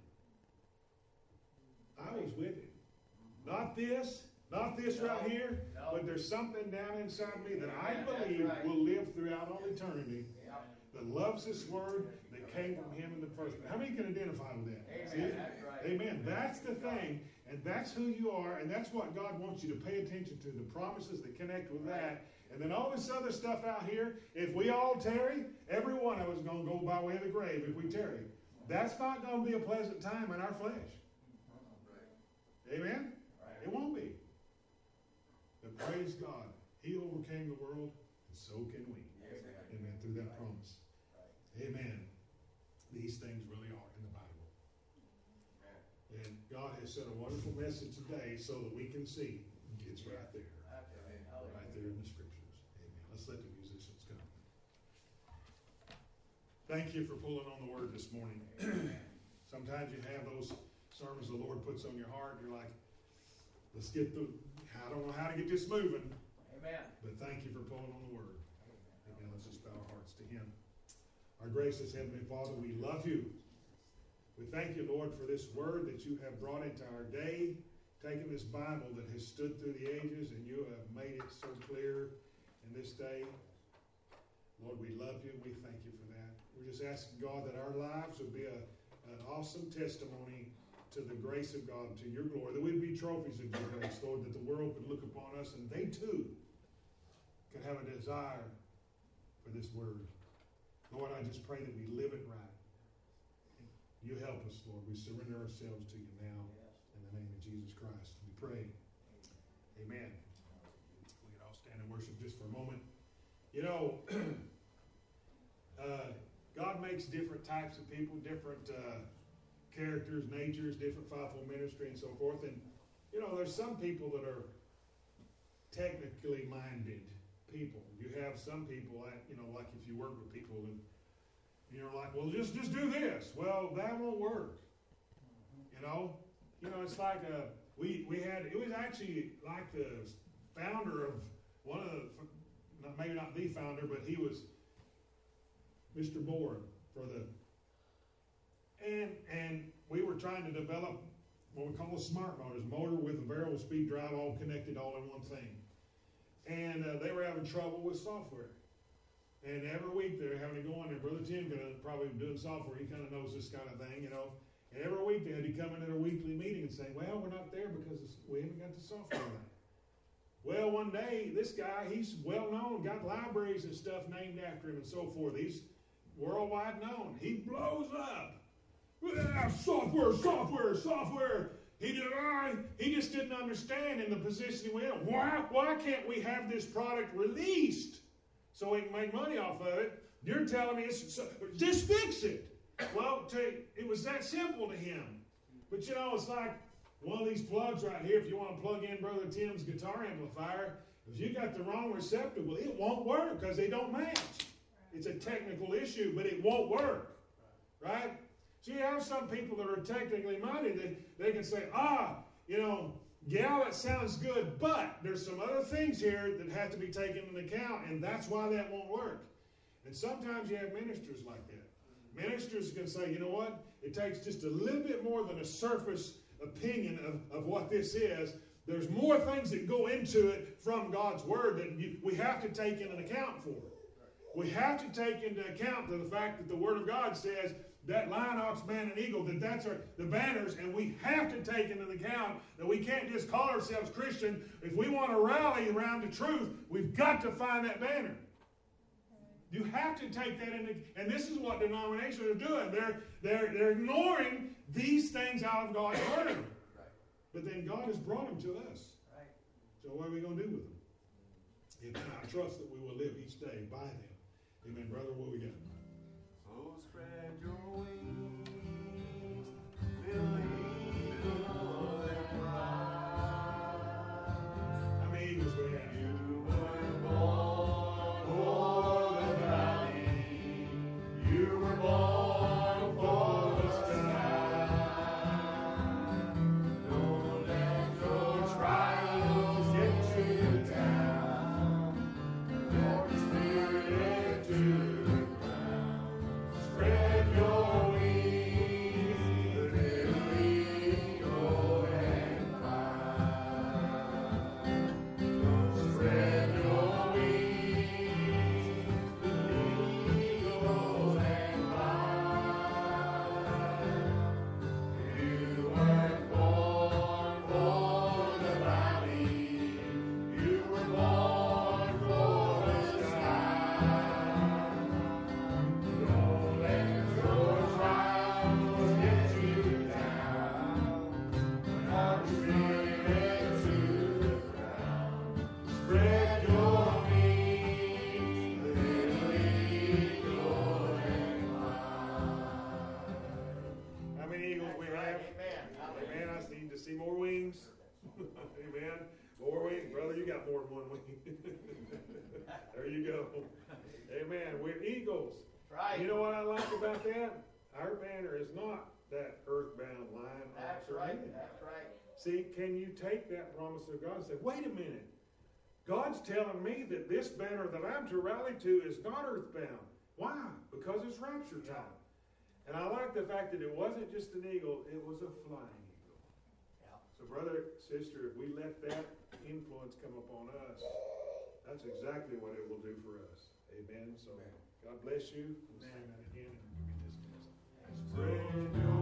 I was with him. Not this, not this
No.
right here,
No.
but there's something down inside me that I
Amen. That's
believe
right.
will live throughout all eternity,
Yeah.
that loves this Word that came from him in the first place. How many can identify with that?
Amen.
See?
That's right.
Amen. That's the thing, and that's who you are, and that's what God wants you to pay attention to, the promises that connect with that. And then all this other stuff out here, if we all tarry, every one of us is going to go by way of the grave if we tarry. That's not going to be a pleasant time in our flesh. Amen?
Right.
It won't be. But praise God, he overcame the world, and so can we.
Amen.
Amen. Through that promise.
Right.
Amen. These things really are in the Bible. And God has sent a wonderful message today so that we can see it's right there.
That's right.
Right there in the scriptures. Amen. Let's let the musicians come. Thank you for pulling on the word this morning. Sometimes you have those sermons the Lord puts on your heart. You're like, let's get the, I don't know how to get this moving.
Amen.
But thank you for pulling on the word. Amen. Let's just bow our hearts to him. Our gracious Heavenly Father, we love you. We thank you, Lord, for this word that you have brought into our day, taken this Bible that has stood through the ages, and you have made it so clear in this day. Lord, we love you, and we thank you for that. We're just asking, God, that our lives would be a, an awesome testimony to the grace of God, to your glory, that we'd be trophies of your grace, Lord, that the world could look upon us, and they too could have a desire for this word. Lord, I just pray that we live it right. You help us, Lord. We surrender ourselves to you now. In the name of Jesus Christ, we pray. Amen. We can all stand and worship just for a moment. You know, uh, God makes different types of people, different uh, characters, natures, different fivefold ministry, and so forth. And you know, there's some people that are technically minded people. You have some people, that, you know, like if you work with people and you're like, well, just just do this. Well, that won't work. You know, you know, it's like a we we had it was actually like the founder of one of the not, maybe not the founder, but he was Mister Bohr for the and and we were trying to develop what we call a smart motors, motor with a variable speed drive, all connected, all in one thing. And uh, they were having trouble with software. And every week they're having to go on there. Brother Tim, gonna probably doing software, he kind of knows this kind of thing, you know. And every week they had to come in at a weekly meeting and say, well, we're not there because we haven't got the software right. Well, one day, this guy, he's well known, got libraries and stuff named after him and so forth. He's worldwide known. He blows up. Ah, software, software, software. He did I. He just didn't understand in the position he went in. Why, why can't we have this product released so we can make money off of it? You're telling me, it's, so, just fix it. Well, it was that simple to him. But you know, it's like one of these plugs right here. If you want to plug in Brother Tim's guitar amplifier, if you got the wrong receptacle, it won't work because they don't match. It's a technical issue, but it won't work. Right? So you have some people that are technically minded. They, they can say, ah, you know, yeah, that sounds good, but there's some other things here that have to be taken into account, and that's why that won't work. And sometimes you have ministers like that. Ministers can say, you know what, it takes just a little bit more than a surface opinion of, of what this is. There's more things that go into it from God's Word that you, we have to take into account for. We have to take into account the fact that the Word of God says that lion, ox, man, and eagle, that that's our, the banners, and we have to take into account that we can't just call ourselves Christian. If we want to rally around the truth, we've got to find that banner. You have to take that into, and this is what denominations are doing. They're, they're, they're ignoring these things out of God's Word. Right. But then God has brought them to us. Right. So what are we going to do with them? Amen. I trust that we will live each day by them. Amen, brother. What we got?
Oh, spread your wings, fill the eagle and fly.
How many eagles we have?
You were born for the valley. You were born for the sky. Don't let your trials get you down. Your spirit to spread your wings, little eagle and fly. Spread your wings, little eagle and fly. You weren't born for the valley. You were born for the sky. Don't let your trials get you down. When spirit to the ground, spread your wings, little eagle and fly.
How many eagles we have?
Amen.
Amen. I need to see more wings. Amen. More wings. Brother, you got more than one wing. There you go. Amen. We're eagles.
Right.
You know what I like about that? Our banner is not that earthbound lion.
That's
ox, or
right.
man.
That's right.
See, can you take that promise of God and say, wait a minute. God's telling me that this banner that I'm to rally to is not earthbound. Why? Because it's rapture time. And I like the fact that it wasn't just an eagle, it was a flying eagle.
Yeah.
So brother, sister, if we let that influence come upon us, that's exactly what it will do for us. Amen. So God bless you. We'll sing that again and we'll be dismissed.
Spread your